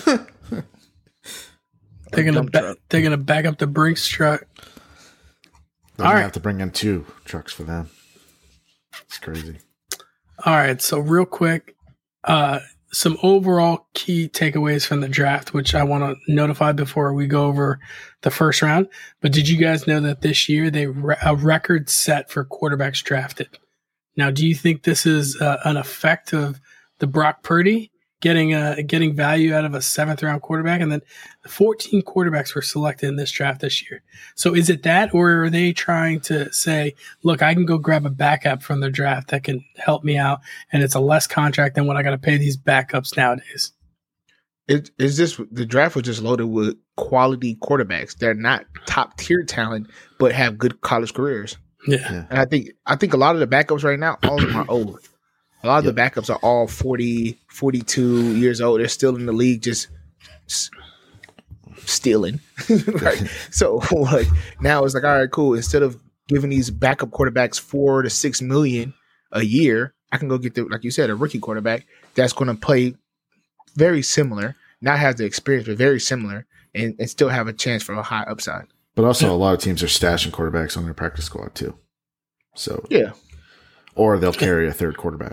they're gonna dump ba- truck. they're gonna back up the Brinks truck. They're All going right. to have to bring in two trucks for them. It's crazy. All right, so real quick, uh, some overall key takeaways from the draft, which I want to notify before we go over the first round. But did you guys know that this year they re- a record set for quarterbacks drafted? Now, do you think this is uh, an effect of the Brock Purdy getting uh, getting value out of a seventh round quarterback, and then fourteen quarterbacks were selected in this draft this year? So is it that, or are they trying to say, look, I can go grab a backup from the draft that can help me out, and it's a less contract than what I got to pay these backups nowadays? It is just the draft was just loaded with quality quarterbacks. They're not top tier talent, but have good college careers. Yeah. Yeah. And I think I think a lot of the backups right now, all of them are old. A lot of Yep. the backups are all forty, forty-two years old. They're still in the league just s- stealing. Right. So like now it's like, all right, cool. Instead of giving these backup quarterbacks four to six million a year, I can go get the, like you said, a rookie quarterback that's going to play very similar, not have the experience, but very similar, and, and still have a chance for a high upside. But also, a lot of teams are stashing quarterbacks on their practice squad, too. So, Yeah. or they'll carry a third quarterback.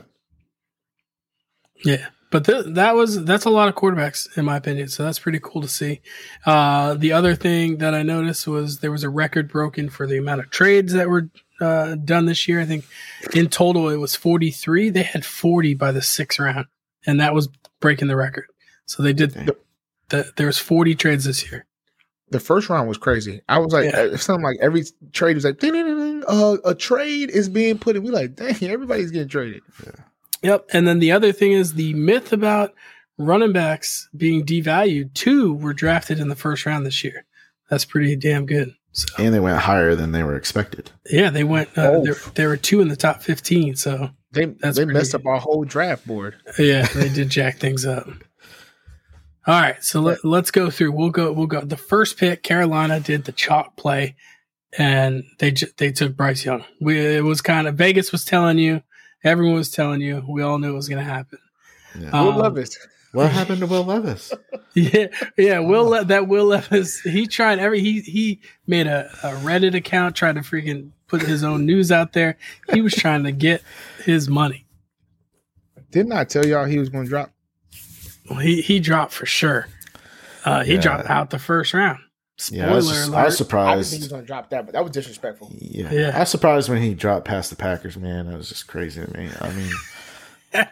Yeah, but th- that was that's a lot of quarterbacks in my opinion. So that's pretty cool to see. Uh, the other thing that I noticed was there was a record broken for the amount of trades that were uh, done this year. I think in total it was forty-three. They had forty by the sixth round, and that was breaking the record. So they did. Dang. The, there was forty trades this year. The first round was crazy. I was like, Yeah. uh, something like every trade was like, ding, ding, ding, ding, uh, a trade is being put in. We like, dang, everybody's getting traded. Yep. And then the other thing is the myth about running backs being devalued. Two were drafted in the first round this year. That's pretty damn good. So And they went higher than they were expected. yeah, they went. Uh, Oh. there, there were two in the top fifteen. So They That's they pretty messed good. up our whole draft board. yeah, they did jack things up. All right, so let, let's go through. We'll go. We'll go. The first pick, Carolina did the chalk play, and they ju- they took Bryce Young. We, it was kind of Vegas was telling you, everyone was telling you. We all knew it was going to happen. Yeah. Um, Will Levis. What happened to Will Levis? Yeah, yeah. Will Le- that Will Levis? He tried every. He he made a, a Reddit account, tried to freaking put his own news out there. He was trying to get his money. Didn't I tell y'all he was going to drop? Well, he he dropped for sure. Uh, he Yeah. dropped out the first round. Spoiler Yeah, I was, alert. I was I didn't think he surprised. was going to drop that, but that was disrespectful. Yeah. Yeah. I was surprised when he dropped past the Packers, man. That was just crazy to me. I mean,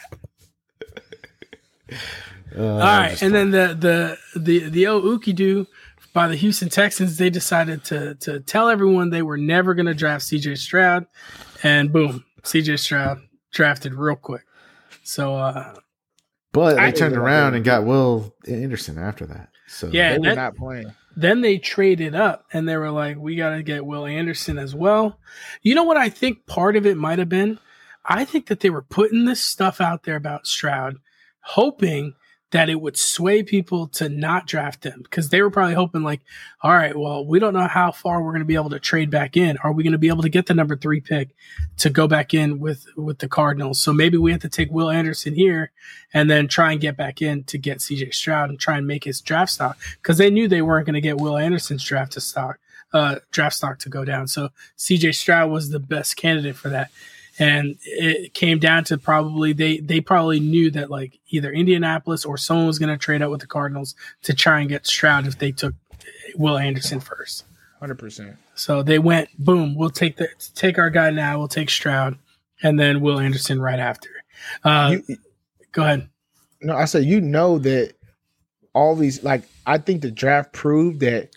uh, All right, and then the the the the old Ookie-Doo by the Houston Texans, they decided to to tell everyone they were never going to draft C J Stroud, and boom, C J Stroud drafted real quick. So uh, but they I- turned around and got Will Anderson after that. So Yeah. They And were that- not playing. then they traded up, and they were like, "We got to get Will Anderson as well." You know what I think part of it might have been? I think that they were putting this stuff out there about Stroud, hoping that it would sway people to not draft him because they were probably hoping like, all right, well, we don't know how far we're going to be able to trade back in. Are we going to be able to get the number three pick to go back in with, with the Cardinals? So maybe we have to take Will Anderson here and then try and get back in to get C J Stroud and try and make his draft stock because they knew they weren't going to get Will Anderson's draft to stock, uh, draft stock to go down. So C J Stroud was the best candidate for that. And it came down to probably they they probably knew that like either Indianapolis or someone was going to trade out with the Cardinals to try and get Stroud if they took Will Anderson first. one hundred percent. So they went, boom, we'll take the take our guy now, we'll take Stroud, and then Will Anderson right after. Uh, You, go ahead. no, I said you know that all these like I think the draft proved that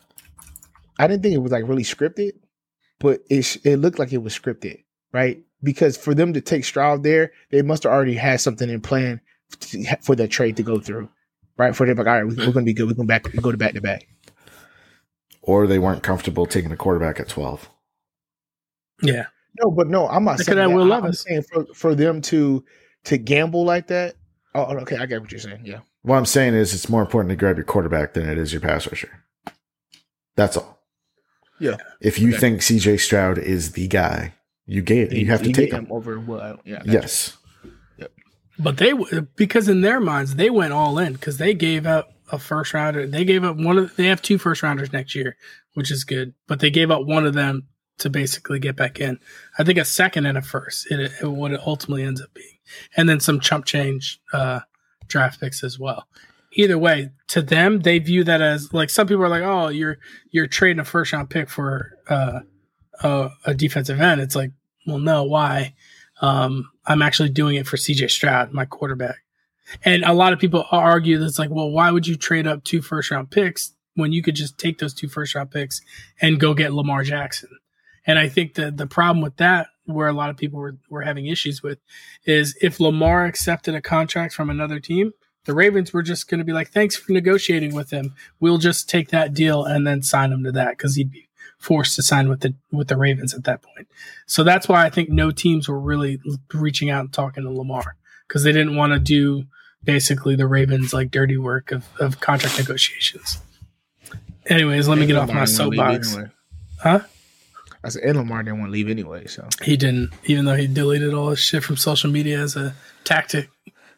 I didn't think it was like really scripted, but it it looked like it was scripted, right? Because for them to take Stroud there, they must have already had something in plan for that trade to go through, right? For them, like, all right, we're going to be good. We're going back, go to back to back. Or they weren't comfortable taking a quarterback at twelve. Yeah. No, but no, I'm not They saying could have that. Will I'm Levis. saying for, for them to to gamble like that. Oh, okay, I get what you're saying. Yeah. What I'm saying is it's more important to grab your quarterback than it is your pass rusher. That's all. Yeah. If you Okay. think C J Stroud is the guy, you get you have to take get him. over Will. I don't- Yeah. I got Yes. But they, because in their minds, they went all in because they gave up a first rounder. They gave up one of, they have two first rounders next year, which is good. But they gave up one of them to basically get back in. I think a second and a first, it, it, what it ultimately ends up being. And then some chump change uh, draft picks as well. Either way, to them, they view that as like some people are like, oh, you're you're trading a first round pick for uh, a, a defensive end. It's like, well, no, why? Um, I'm actually doing it for C J Stroud, my quarterback. And a lot of people argue that's like, well, why would you trade up two first round picks when you could just take those two first round picks and go get Lamar Jackson? And I think that the problem with that, where a lot of people were, were having issues with, is if Lamar accepted a contract from another team, the Ravens were just going to be like, thanks for negotiating with him. We'll just take that deal and then sign him to that because he'd be forced to sign with the with the Ravens at that point. So that's why I think no teams were really reaching out and talking to Lamar because they didn't want to do basically the Ravens like dirty work of, of contract negotiations. Anyways, let me And get off Lamar my didn't wanna leave soapbox. anyway. Huh? I said, and Lamar didn't want to leave anyway. So He didn't, even though he deleted all his shit from social media as a tactic.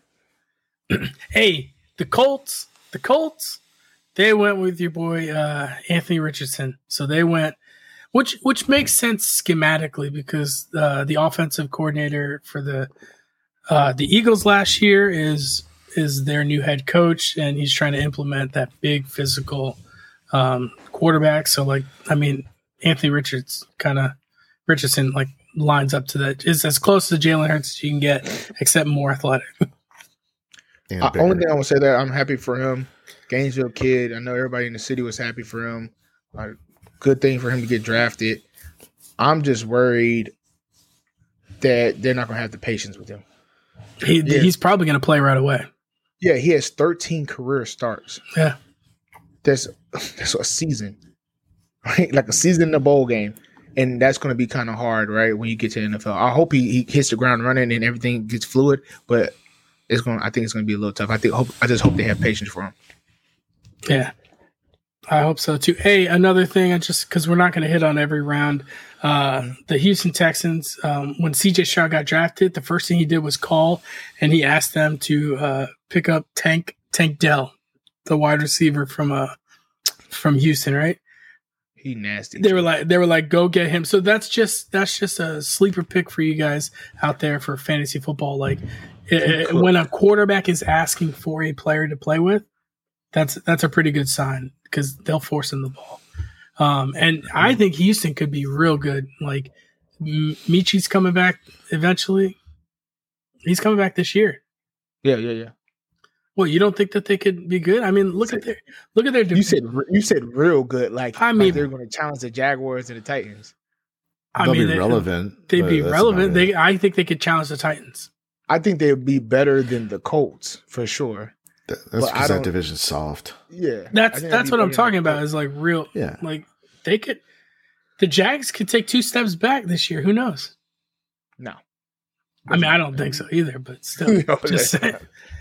Hey, the Colts, the Colts, they went with your boy uh, Anthony Richardson. So they went, which which makes sense schematically because uh, the offensive coordinator for the uh, the Eagles last year is is their new head coach, and he's trying to implement that big physical um, quarterback. So, like, I mean, Anthony Richards kind of Richardson like lines up to that. Is as close to Jalen Hurts as you can get, except more athletic. And uh, bigger. only thing I want to say that I'm happy for him. Gainesville kid. I know everybody in the city was happy for him. Uh, good thing for him to get drafted. I'm just worried that they're not going to have the patience with him. He, Yeah. He's probably going to play right away. Yeah, he has thirteen career starts. Yeah. That's that's a season, right? Like a season in the bowl game, and that's going to be kind of hard, right? When you get to the N F L, I hope he, he hits the ground running and everything gets fluid, but it's going. I think it's going to be a little tough. I think. Hope, I just hope they have patience for him. Yeah. I hope so too. Hey, another thing, I just because we're not going to hit on every round. Uh, the Houston Texans, um, when C J Stroud got drafted, the first thing he did was call and he asked them to uh, pick up Tank Tank Dell, the wide receiver from uh from Houston, right? He nasty. They were like, they were like, go get him. So that's just that's just a sleeper pick for you guys out there for fantasy football. Like, it, it, when a quarterback is asking for a player to play with, that's that's a pretty good sign because they'll force him the ball. Um, and I think Houston could be real good. Like, M- Michi's coming back eventually. He's coming back this year. Yeah, yeah, yeah. Well, you don't think that they could be good? I mean, look at their look at their. You said you said real good. Like, I like mean- they're going to challenge the Jaguars and the Titans. I They'll mean, be they, relevant. They'd but be that's relevant. about it. They, I think they could challenge the Titans. I think they'd be better than the Colts for sure. Th- but That's I because that don't- division's soft. Yeah, I That's think that's they'd what be I'm better talking than the about. Colts. Is like real. Yeah. Like they could. The Jags could take two steps back this year. Who knows? No, I mean, I don't think so either. But still, No, just that's saying. not.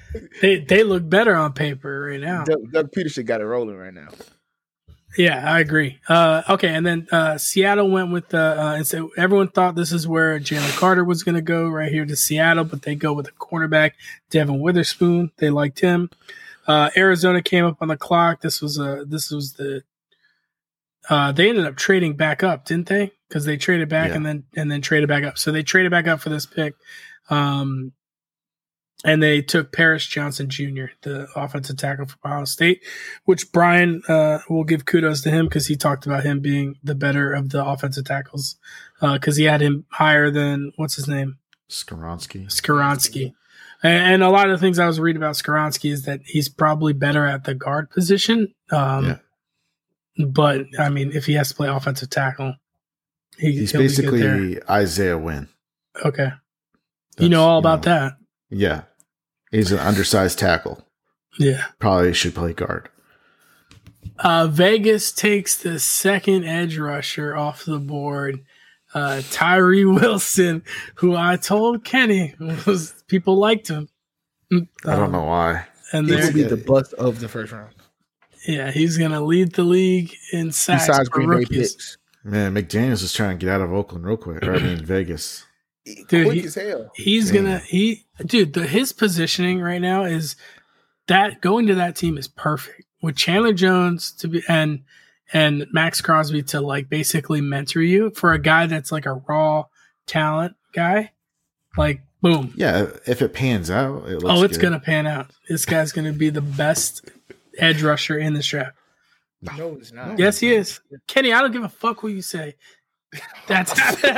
they they look better on paper right now. Doug, Doug Peterson got it rolling right now. Yeah, I agree. Uh, okay, and then uh, Seattle went with the uh, and so everyone thought this is where Jalen Carter was going to go right here to Seattle, but they go with a cornerback, Devin Witherspoon. They liked him. Uh, Arizona came up on the clock. This was a this was the uh, they ended up trading back up, didn't they? Because they traded back Yeah. and then and then traded back up. So they traded back up for this pick. Um, And they took Paris Johnson Junior, the offensive tackle for Ohio State, which Brian uh, will give kudos to him because he talked about him being the better of the offensive tackles because uh, he had him higher than, what's his name? Skoronsky. Skoronsky. And, and a lot of the things I was reading about Skoronsky is that he's probably better at the guard position. Um, Yeah. But, I mean, if he has to play offensive tackle, he, He's he'll be good there. basically Isaiah Wynn. Okay. you That's, know all about know, that. Yeah. He's an undersized tackle. Yeah. Probably should play guard. Uh, Vegas takes the second edge rusher off the board, uh, Tyree Wilson, who I told Kenny was people liked him. I don't know why. And He will they're, be the bust of the first round. yeah, he's gonna lead the league in sacks Besides for Green Bay rookies. picks. Man, McDaniels is trying to get out of Oakland real quick. Or I mean, Vegas. Dude, Quick he- as hell. He's Damn. gonna he dude. The, his positioning right now is that going to that team is perfect with Chandler Jones to be and and Max Crosby to like basically mentor you for a guy that's like a raw talent guy. Like boom. Yeah, if it pans out, it looks Oh, it's good. gonna pan out. This guy's gonna be the best edge rusher in this draft. No, it's not. Yes, he is. Kenny, I don't give a fuck what you say. That's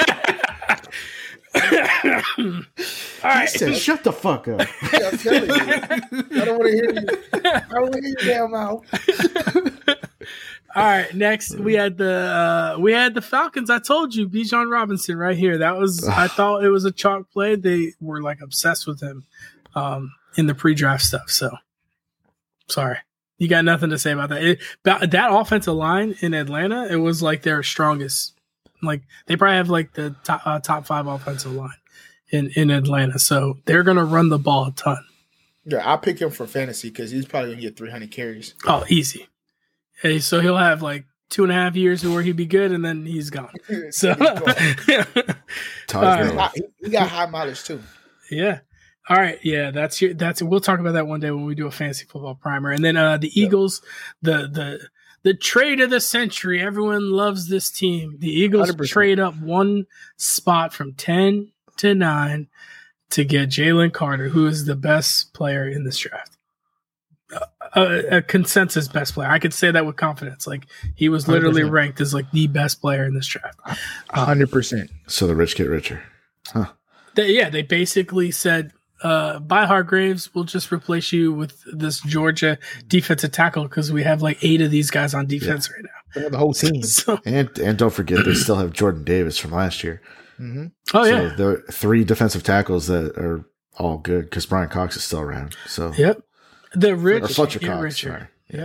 all He right. said, shut the fuck up. I'm telling you. I don't want to hear you. I don't want to hear your damn mouth. All right, next we had the uh, we had the Falcons. I told you, Bijan Robinson right here. That was I thought it was a chalk play. They were like obsessed with him um, in the pre-draft stuff. So sorry, you got nothing to say about that. It, that. That offensive line in Atlanta, it was like their strongest. Like they probably have like the top, uh, top five offensive line in in Atlanta. So they're gonna run the ball a ton. Yeah, I'll pick him for fantasy because he's probably going to get three hundred carries. Oh, easy. Hey, so he'll have like two and a half years where he'd be good, and then he's gone. So, Todd All right. Gurley. he, he got high mileage too. yeah. All right. Yeah, that's your. That's we'll talk about that one day when we do a fantasy football primer, and then uh, the Eagles, the the the trade of the century. Everyone loves this team. The Eagles one hundred percent. trade up one spot from ten to nine to get Jalen Carter, who is the best player in this draft. A, a consensus best player. I could say that with confidence. Like he was literally one hundred percent. ranked as like the best player in this draft. A hundred percent. So the rich get richer. They, yeah, they basically said, uh, "By Hargraves, we'll just replace you with this Georgia defensive tackle because we have like eight of these guys on defense right now." The whole team. So, And and don't forget, they still have Jordan Davis from last year. Mm-hmm. oh so yeah, there are three defensive tackles that are all good because Brian Cox is still around. So yep. The rich or Fletcher get Cox. richer. Sorry. Yeah.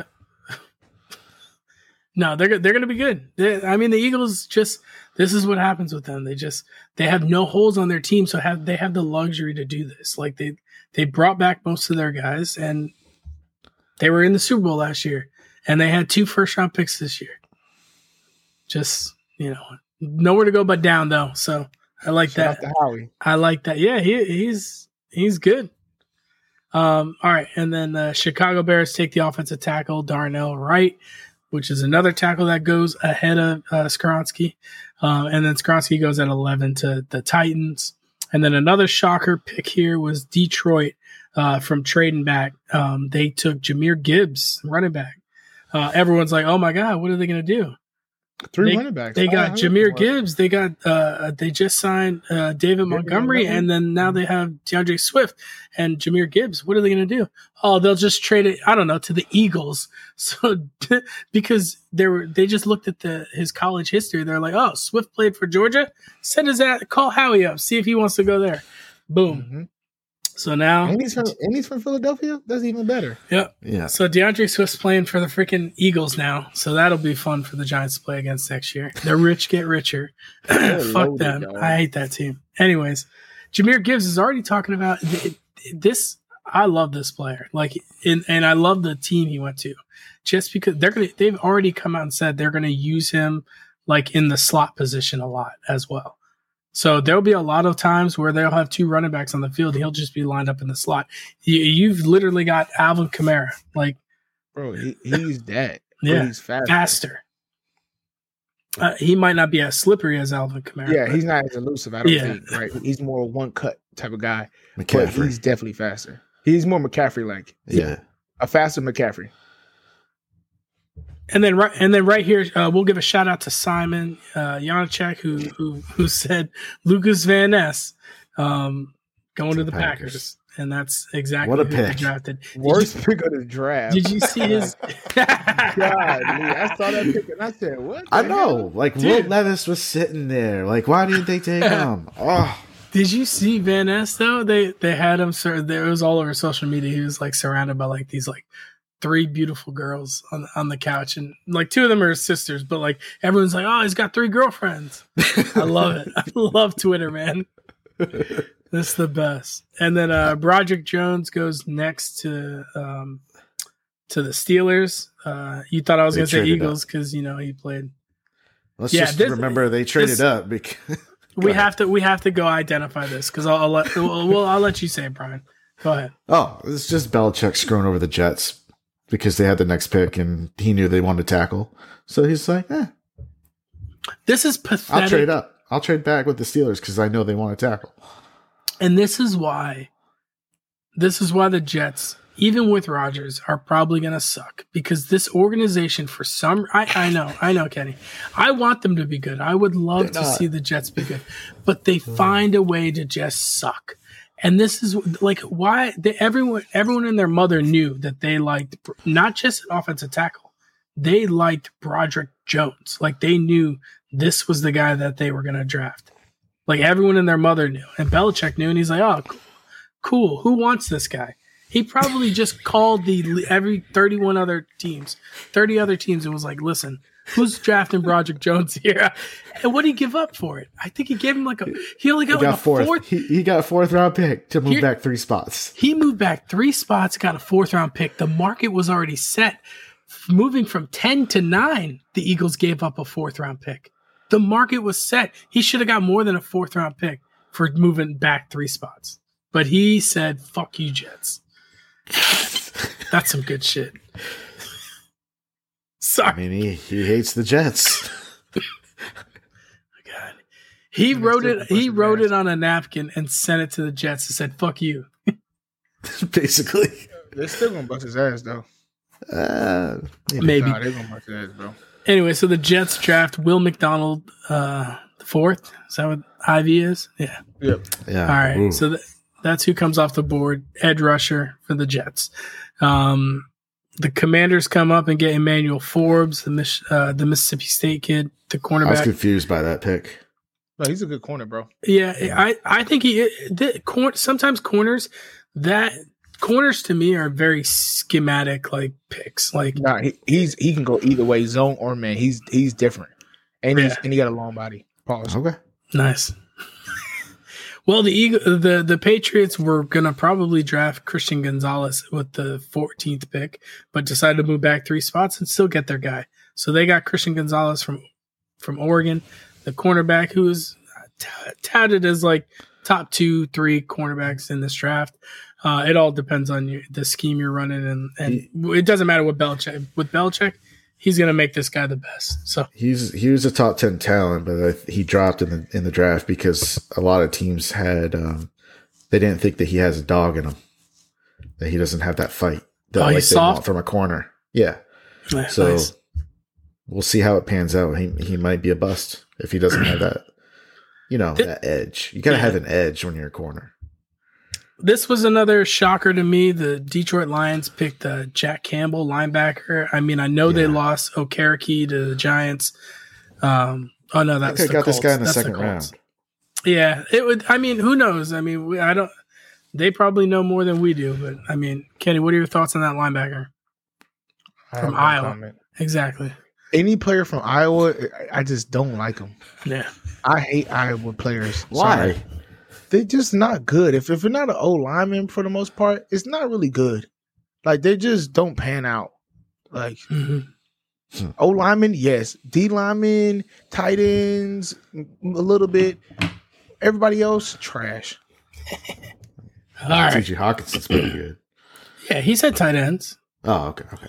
No, they're they're going to be good. They, I mean, the Eagles just this is what happens with them. They just they have no holes on their team, so have they have the luxury to do this. Like they they brought back most of their guys, and they were in the Super Bowl last year, and they had two first round picks this year. Just you know, nowhere to go but down though. So I like Shout that. out to Howie. I like that. Yeah, he he's he's good. Um, all right, and then the Chicago Bears take the offensive tackle Darnell Wright, which is another tackle that goes ahead of uh, Skoronsky, um, and then Skoronsky goes at eleven to the Titans, and then another shocker pick here was Detroit uh, from trading back. Um, they took Jahmyr Gibbs, running back. Uh, everyone's like, "Oh my God, what are they going to do?" Three They- running backs. They got I- I Jahmyr like Gibbs. They got uh, they just signed uh, David Montgomery, Montgomery. and then now they have DeAndre Swift and Jahmyr Gibbs. What are they going to do? Oh, they'll just trade it. I don't know to the Eagles. So because they were they just looked at the his college history. They're like, oh, Swift played for Georgia. Send his at call Howie up. See if he wants to go there. Boom. Mhm. So now, And he's from and he's from Philadelphia. That's even better. yep. Yeah. So DeAndre Swift's playing for the freaking Eagles now. So that'll be fun for the Giants to play against next year. The rich get richer. Fuck loaded, them. dog. I hate that team. Anyways, Jahmyr Gibbs is already talking about th- this. I love this player. Like, in, and I love the team he went to, just because they're gonna. They've already come out and said they're gonna use him like in the slot position a lot as well. So there'll be a lot of times where they'll have two running backs on the field. He'll just be lined up in the slot. You, you've literally got Alvin Kamara, like, bro. He, he's that. yeah, Bro, he's faster. faster. Uh, he might not be as slippery as Alvin Kamara. Yeah, but he's not as elusive. I don't Yeah. think. Right, he's more one cut type of guy. But McCaffrey. he's definitely faster. He's more McCaffrey like. Yeah. A faster McCaffrey. And then right, and then right here, uh, we'll give a shout out to Simon uh, Janacek, who who who said Lucas Van Ness um, going to the Packers. Packers. and that's exactly What a who they pick. drafted. Worst pick of the draft. Did you see his? God, I saw that pick and I said, "What?" the I know. hell? Like, Dude. Will Levis was sitting there. Like, why didn't they take him? Oh, Did you see Van Ness though? They they had him. Sur- there was all over social media. He was like surrounded by like these like three beautiful girls on on the couch, and like two of them are his sisters. But like everyone's like, oh, he's got three girlfriends. I love it. I love Twitter, man. This is the best. And then uh, Broderick Jones goes next to um, to the Steelers. Uh, you thought I was They going to say traded Eagles because you know he played. let's Yeah, just this- remember they traded this- up because We ahead. have to we have to go identify this because I'll, I'll let well, well I'll let you say it, Brian. Go ahead. oh, it's just Belichick screwing over the Jets because they had the next pick and he knew they wanted to tackle. So he's like, eh, This is pathetic. I'll trade up. I'll trade back with the Steelers because I know they want to tackle. And this is why, this is why the Jets, even with Rodgers, are probably going to suck because this organization, for some, I, I know, I know, Kenny, I want them to be good. I would love They're to not. see the Jets be good, but they find a way to just suck. And this is like why they, everyone, everyone and their mother knew that they liked not just an offensive tackle, they liked Broderick Jones. Like they knew this was the guy that they were going to draft. Like everyone and their mother knew, and Belichick knew, and he's like, "Oh, cool. cool. Who wants this guy?" He probably just called the every thirty-one other teams, thirty other teams, and was like, "Listen, who's drafting Broderick Jones here?" And what did he give up for it? I think he gave him like a. He only got He like got a fourth. fourth. He, he got a fourth round pick to move Here- back three spots. He moved back three spots, got a fourth round pick. The market was already set. Moving from ten to nine, the Eagles gave up a fourth round pick. The market was set. He should have got more than a fourth round pick for moving back three spots. But he said, fuck you, Jets. That's some good shit. I Sorry. mean, he, he hates the Jets. God. He And they wrote still it bust he his wrote ass. it on a napkin and sent it to the Jets and said, fuck you. Basically. They're still gonna bust his ass though. Uh, Maybe. Nah, they're gonna bust his ass, bro. Anyway, so the Jets draft Will McDonald uh, the fourth. Is that what I V is? Yeah. Yep. yeah. All right. Ooh. So th- that's who comes off the board. Edge rusher for the Jets. Um, the Commanders come up and get Emmanuel Forbes, the Mich- uh, the Mississippi State kid, the I was cornerback. confused by that pick. No, he's a good corner, bro. Yeah, I, I think he the, cor- sometimes corners that corners to me are very schematic like picks. Like Nah, he, he's he can go either way, zone or man. He's he's different, and he's Yeah. and he got a long body. Pause. Okay. nice. Well, the Eagle, the the Patriots were gonna probably draft Christian Gonzalez with the fourteenth pick, but decided to move back three spots and still get their guy. So they got Christian Gonzalez from from Oregon, the cornerback who is t- touted as like top two, three cornerbacks in this draft. Uh, it all depends on you, the scheme you're running, and and it doesn't matter what Belichick with Belichick. He's gonna make this guy the best. So He's he was a top ten talent, but I, he dropped in the in the draft because a lot of teams had um, they didn't think that he has a dog in him, that he doesn't have that fight that Oh, like he's they soft? want from a corner. Yeah, yeah, so nice. we'll see how it pans out. He he might be a bust if he doesn't have that. You know Th- that edge. You gotta Yeah. have an edge when you're a corner. This was another shocker to me. The Detroit Lions picked uh, Jack Campbell, linebacker. I mean, I know they Yeah. lost Okereke to the Giants. Um, oh no, I that's could the have got this Colts. guy in the That's second Colts. round. Yeah, it would. I mean, who knows? I mean, we, I don't. They probably know more than we do. But I mean, Kenny, what are your thoughts on that linebacker? I From have no Iowa. comment. Exactly. Any player from Iowa, I- I just don't like him. Yeah. I hate Iowa players. Why? Sorry. they're just not good. If if you're not an O lineman for the most part, it's not really good. Like they just don't pan out. Like Mm-hmm. O lineman, yes. D lineman, tight ends, a little bit. Everybody else, trash. All right. T J Hawkinson's pretty good. Yeah, he's had tight ends. Oh, okay, okay.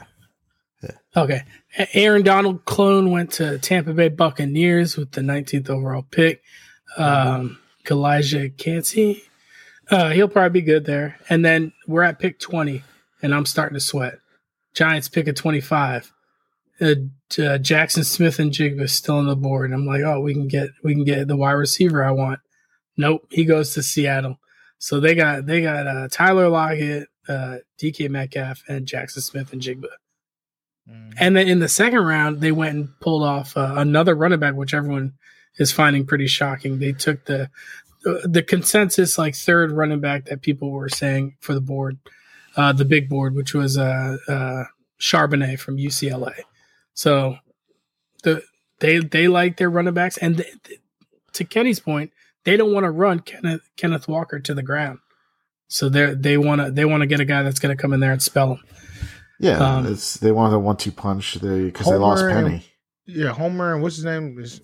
Okay. Aaron Donald clone went to Tampa Bay Buccaneers with the nineteenth overall pick. Um, Kalijah Cansey, uh, he'll probably be good there. And then we're at pick twenty, and I'm starting to sweat. Giants pick at twenty-five. Uh, uh, Jackson Smith and Jigba still on the board. I'm like, oh, we can get we can get the wide receiver I want. Nope, he goes to Seattle. So they got they got uh, Tyler Lockett, uh, D K Metcalf, and Jackson Smith and Jigba. Mm. And then in the second round, they went and pulled off uh, another running back, which everyone is finding pretty shocking. They took the the consensus like third running back that people were saying for the board, uh, the big board, which was uh, uh, Charbonnet from U C L A. So the they they like their running backs, and they, they, to Kenny's point, they don't want to run Kenneth Kenneth Walker to the ground. So they they want to they want to get a guy that's going to come in there and spell him. Yeah, Um, it's they wanted a one two punch because they lost Homer and- Penny. Yeah, Homer and what's his name is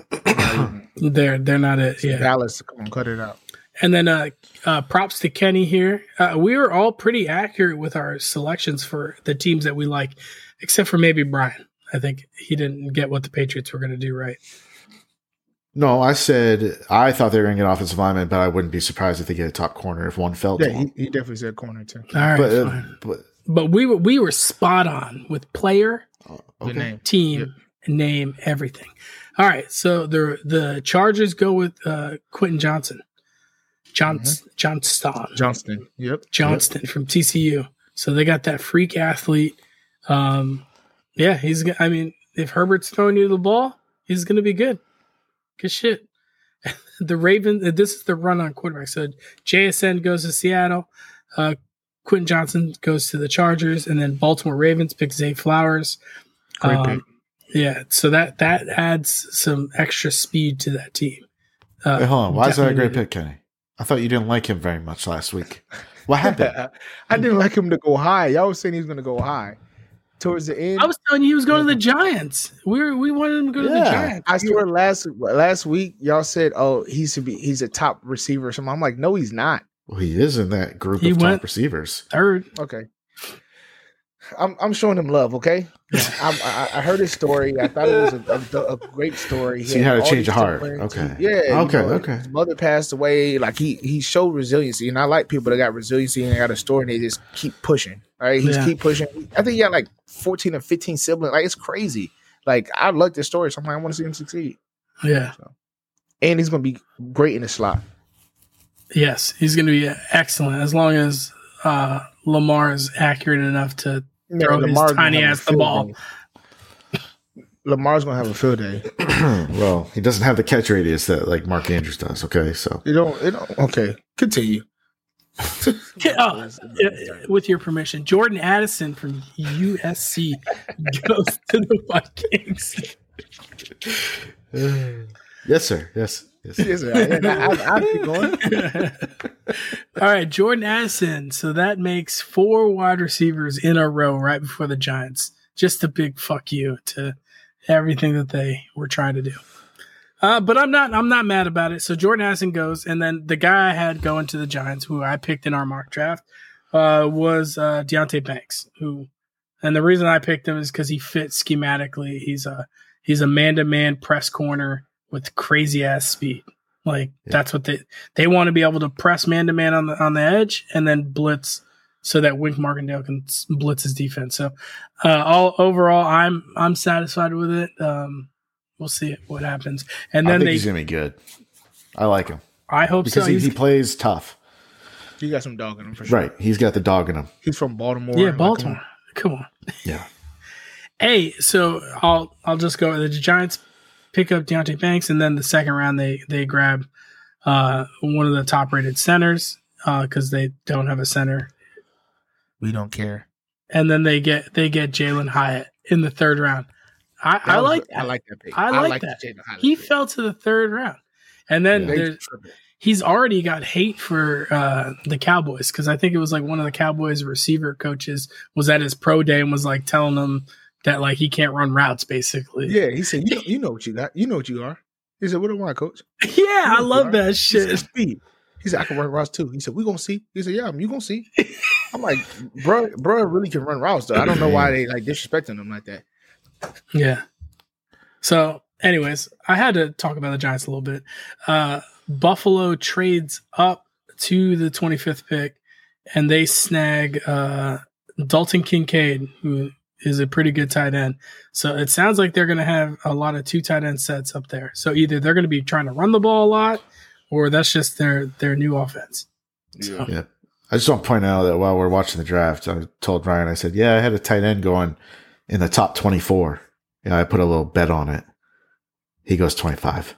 They're they're not it. Yeah. Dallas. Come on, cut it out. And then uh, uh, props to Kenny here. Uh, we were all pretty accurate with our selections for the teams that we like, except for maybe Brian. I think he didn't get what the Patriots were going to do right. No, I said I thought they were going to get offensive lineman, but I wouldn't be surprised if they get a top corner if one fell to Yeah, them. he, he definitely said corner too. All right, But, uh, fine. but But we were we were spot on with player, uh, Good okay. name. team, name, everything. All right, so the the Chargers go with uh, Quentin Johnson, John Mm-hmm. Johnston, Johnston. Yep. Johnston from T C U. So they got that freak athlete. Um, yeah, he's. I mean, if Herbert's throwing you the ball, he's going to be good. Good shit. The Ravens. This is the run on quarterback. So J S N goes to Seattle. Uh, Quentin Johnson goes to the Chargers, and then Baltimore Ravens pick Zay Flowers. Great Um, pick. Yeah, so that that adds some extra speed to that team. Uh, Wait, hold on. Why is that a great definitely- pick, Kenny? I thought you didn't like him very much last week. What happened? I didn't like him to go high. Y'all was saying he was going to go high towards the end. I was telling you he was going to the Giants. We were, we wanted him to go to the Yeah. Giants. I swear last last week y'all said, "Oh, he should be. He's a top receiver." Or something. I'm like, no, he's not. Well, he is in that group He of went- top receivers. Third. Okay, I'm I'm showing him love. Okay, I'm, I, I heard his story. I thought it was a, a, a great story. He So you had had to all change these your heart. siblings. Okay. He- yeah. Okay, you know, okay. His mother passed away. Like he he showed resiliency, and I like people that got resiliency and they got a story and they just keep pushing. All right, he's Yeah. keep pushing. I think he got like fourteen or fifteen siblings. Like it's crazy. Like I like this story. So I'm like, I want to see him succeed. Yeah. And he's gonna be great in the slot. Yes, he's going to be excellent as long as uh, Lamar is accurate enough to Yeah, throw his Lamar's gonna tiny have a ass the field ball. day. Lamar's gonna have a field day. Well, he doesn't have the catch radius that like Mark Andrews does. Okay, so You don't. It don't. Okay, continue. Okay, oh, uh, with your permission, Jordan Addison from U S C goes to the Vikings. yes, sir. Yes, yes. Yes, sir. I, I, I keep going. All right, Jordan Addison. So that makes four wide receivers in a row right before the Giants. Just a big fuck you to everything that they were trying to do. Uh, but I'm not. I'm not mad about it. So Jordan Addison goes, and then the guy I had going to the Giants, who I picked in our mock draft, uh, was uh, Deontay Banks. Who, and the reason I picked him is because he fits schematically. He's a he's a man to man press corner with crazy ass speed. Like Yeah. that's what they they want to be able to press man to man on the on the edge and then blitz so that Wink Martindale can s- blitz his defense. So uh, all overall, I'm I'm satisfied with it. Um, we'll see what happens. And I then think they, he's gonna be good. I like him I hope because so. he, He's- he plays tough. You got some dog in him for sure. Right, he's got the dog in him. He's from Baltimore. yeah, Like, Baltimore. Come on. Yeah. Hey, so I'll I'll just go. The Giants pick up Deontay Banks, and then the second round they they grab uh, one of the top rated centers because they don't have a center, we don't care. and then they get they get Jalen Hyatt in the third round. I, I That was- like that. I like that pick. I like like that. the Jalen Hyatt He pick. fell to the third round, and then Yeah. They there's tripping. he's already got hate for uh, the Cowboys because I think it was like one of the Cowboys receiver coaches was at his pro day and was like telling him that like he can't run routes basically. Yeah, he said, you know, you know what you got. You know what you are. He said, what do I want, coach? Yeah, You know I what love you are. that He shit. said, speed. He said, I can run routes too. He said, we're going to see. He said, yeah, you going to see. I'm like, bro, bro really can run routes, though. I don't know why they like disrespecting him like that. Yeah. So, anyways, I had to talk about the Giants a little bit. Uh, Buffalo trades up to the twenty-fifth pick, and they snag uh, Dalton Kincaid, who is a pretty good tight end. So it sounds like they're going to have a lot of two tight end sets up there. So either they're going to be trying to run the ball a lot, or that's just their their new offense. So, Yeah. I just want to point out that while we're watching the draft, I told Ryan, I said, yeah, I had a tight end going in the top twenty-four. Yeah, I put a little bet on it. He goes twenty-five.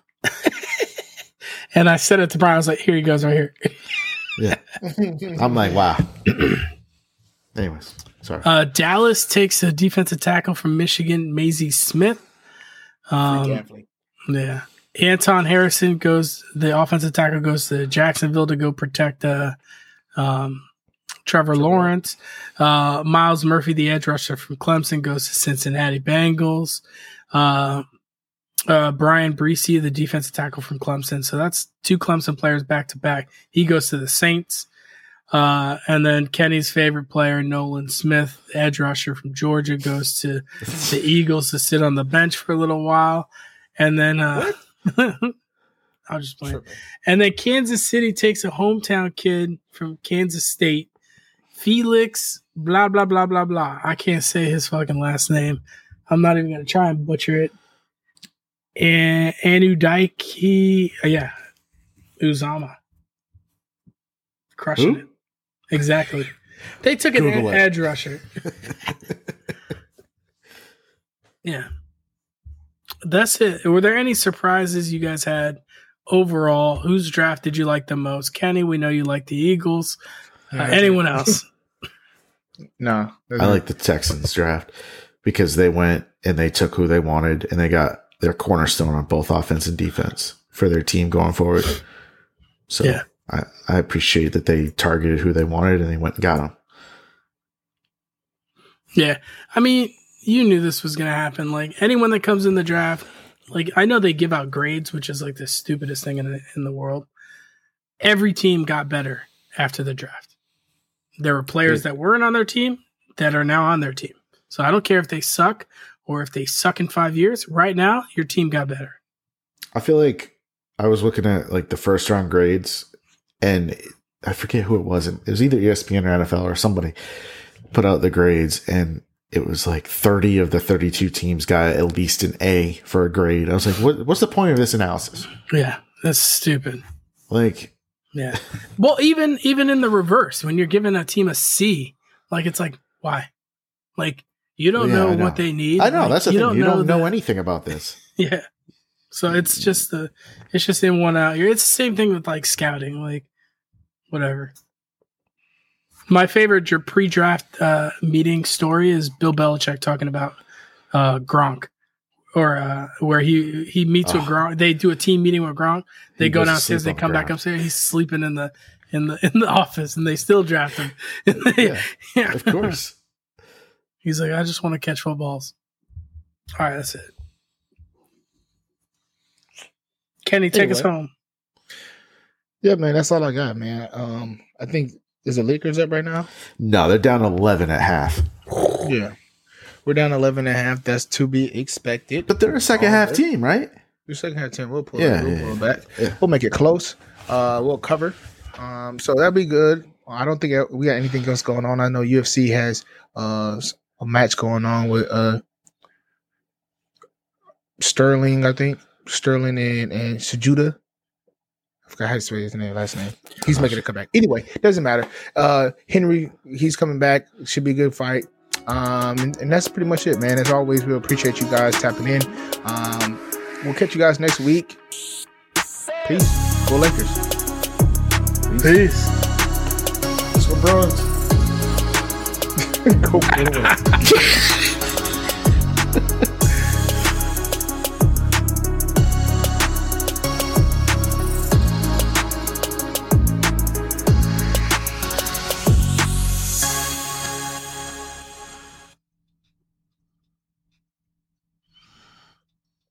and I said it to Brian. I was like, here he goes right here. Yeah. I'm like, wow. Anyways, sorry. Uh, Dallas takes a defensive tackle from Michigan, Maisie Smith. Um, yeah. Anton Harrison goes, the offensive tackle goes to Jacksonville to go protect uh, um, Trevor Lawrence. Uh, Miles Murphy, the edge rusher from Clemson, goes to Cincinnati Bengals. Uh, uh, Brian Breesy, the defensive tackle from Clemson. So that's two Clemson players back to back. He goes to the Saints. Uh, and then Kenny's favorite player, Nolan Smith, the edge rusher from Georgia, goes to the Eagles to sit on the bench for a little while. And then uh, I'll just play. Sure. And then Kansas City takes a hometown kid from Kansas State, Felix, blah, blah, blah, blah, blah. I can't say his fucking last name. I'm not even going to try and butcher it. And Anudaiki, uh, yeah, Uzama. Crushing Who? it. Exactly. They took an Google ed- edge rusher. Yeah. That's it. Were there any surprises you guys had overall? Whose draft did you like the most? Kenny, we know you like the Eagles. Uh, anyone else? No. I like the Texans draft because they went and they took who they wanted and they got their cornerstone on both offense and defense for their team going forward. So yeah. I, I appreciate that they targeted who they wanted and they went and got them. Yeah. I mean, you knew this was going to happen. Like anyone that comes in the draft, like I know they give out grades, which is like the stupidest thing in the, in the world. Every team got better after the draft. There were players that weren't on their team that are now on their team. So I don't care if they suck or if they suck in five years. Right now, your team got better. I feel like I was looking at like the first round grades and I forget who it was. It was either E S P N or N F L or somebody put out the grades and it was like thirty of the thirty-two teams got at least an A for a grade. I was like, what, what's the point of this analysis? Yeah, that's stupid. Like, yeah. Well, even even in the reverse, when you're giving a team a C, like it's like, why? Like you don't yeah, know, know what they need. I know like, that's the you thing. don't You know don't know the, anything about this. Yeah. So it's just the it's just in one out here. It's the same thing with like scouting, like whatever. My favorite pre-draft uh, meeting story is Bill Belichick talking about uh, Gronk, or uh, where he he meets oh. with Gronk. They do a team meeting with Gronk. They he go downstairs. They come back upstairs. He's sleeping in the in the in the office, and they still draft him. they, yeah, yeah, of course. He's like, I just want to catch footballs. All right, that's it. Kenny, take anyway. us home. Yeah, man, that's all I got, man. Um, I think. Is the Lakers up right now? No, they're down eleven at half. Yeah. We're down eleven and a half. That's to be expected. But they're a second half team, right? We're second half team. We'll pull yeah, it. We'll yeah, pull it yeah. back. Yeah. We'll make it close. Uh, we'll cover. Um, so that'll be good. I don't think we got anything else going on. I know U F C has uh, a match going on with uh, Sterling, I think. Sterling and, and Sujuda. I forgot how to say his name, last name. He's making a comeback. Anyway, doesn't matter. Uh, Henry, he's coming back. Should be a good fight. Um, and, and that's pretty much it, man. As always, we appreciate you guys tapping in. Um, we'll catch you guys next week. Peace. Go Lakers. Peace. Peace. Let's go Bruins. Go Bruins.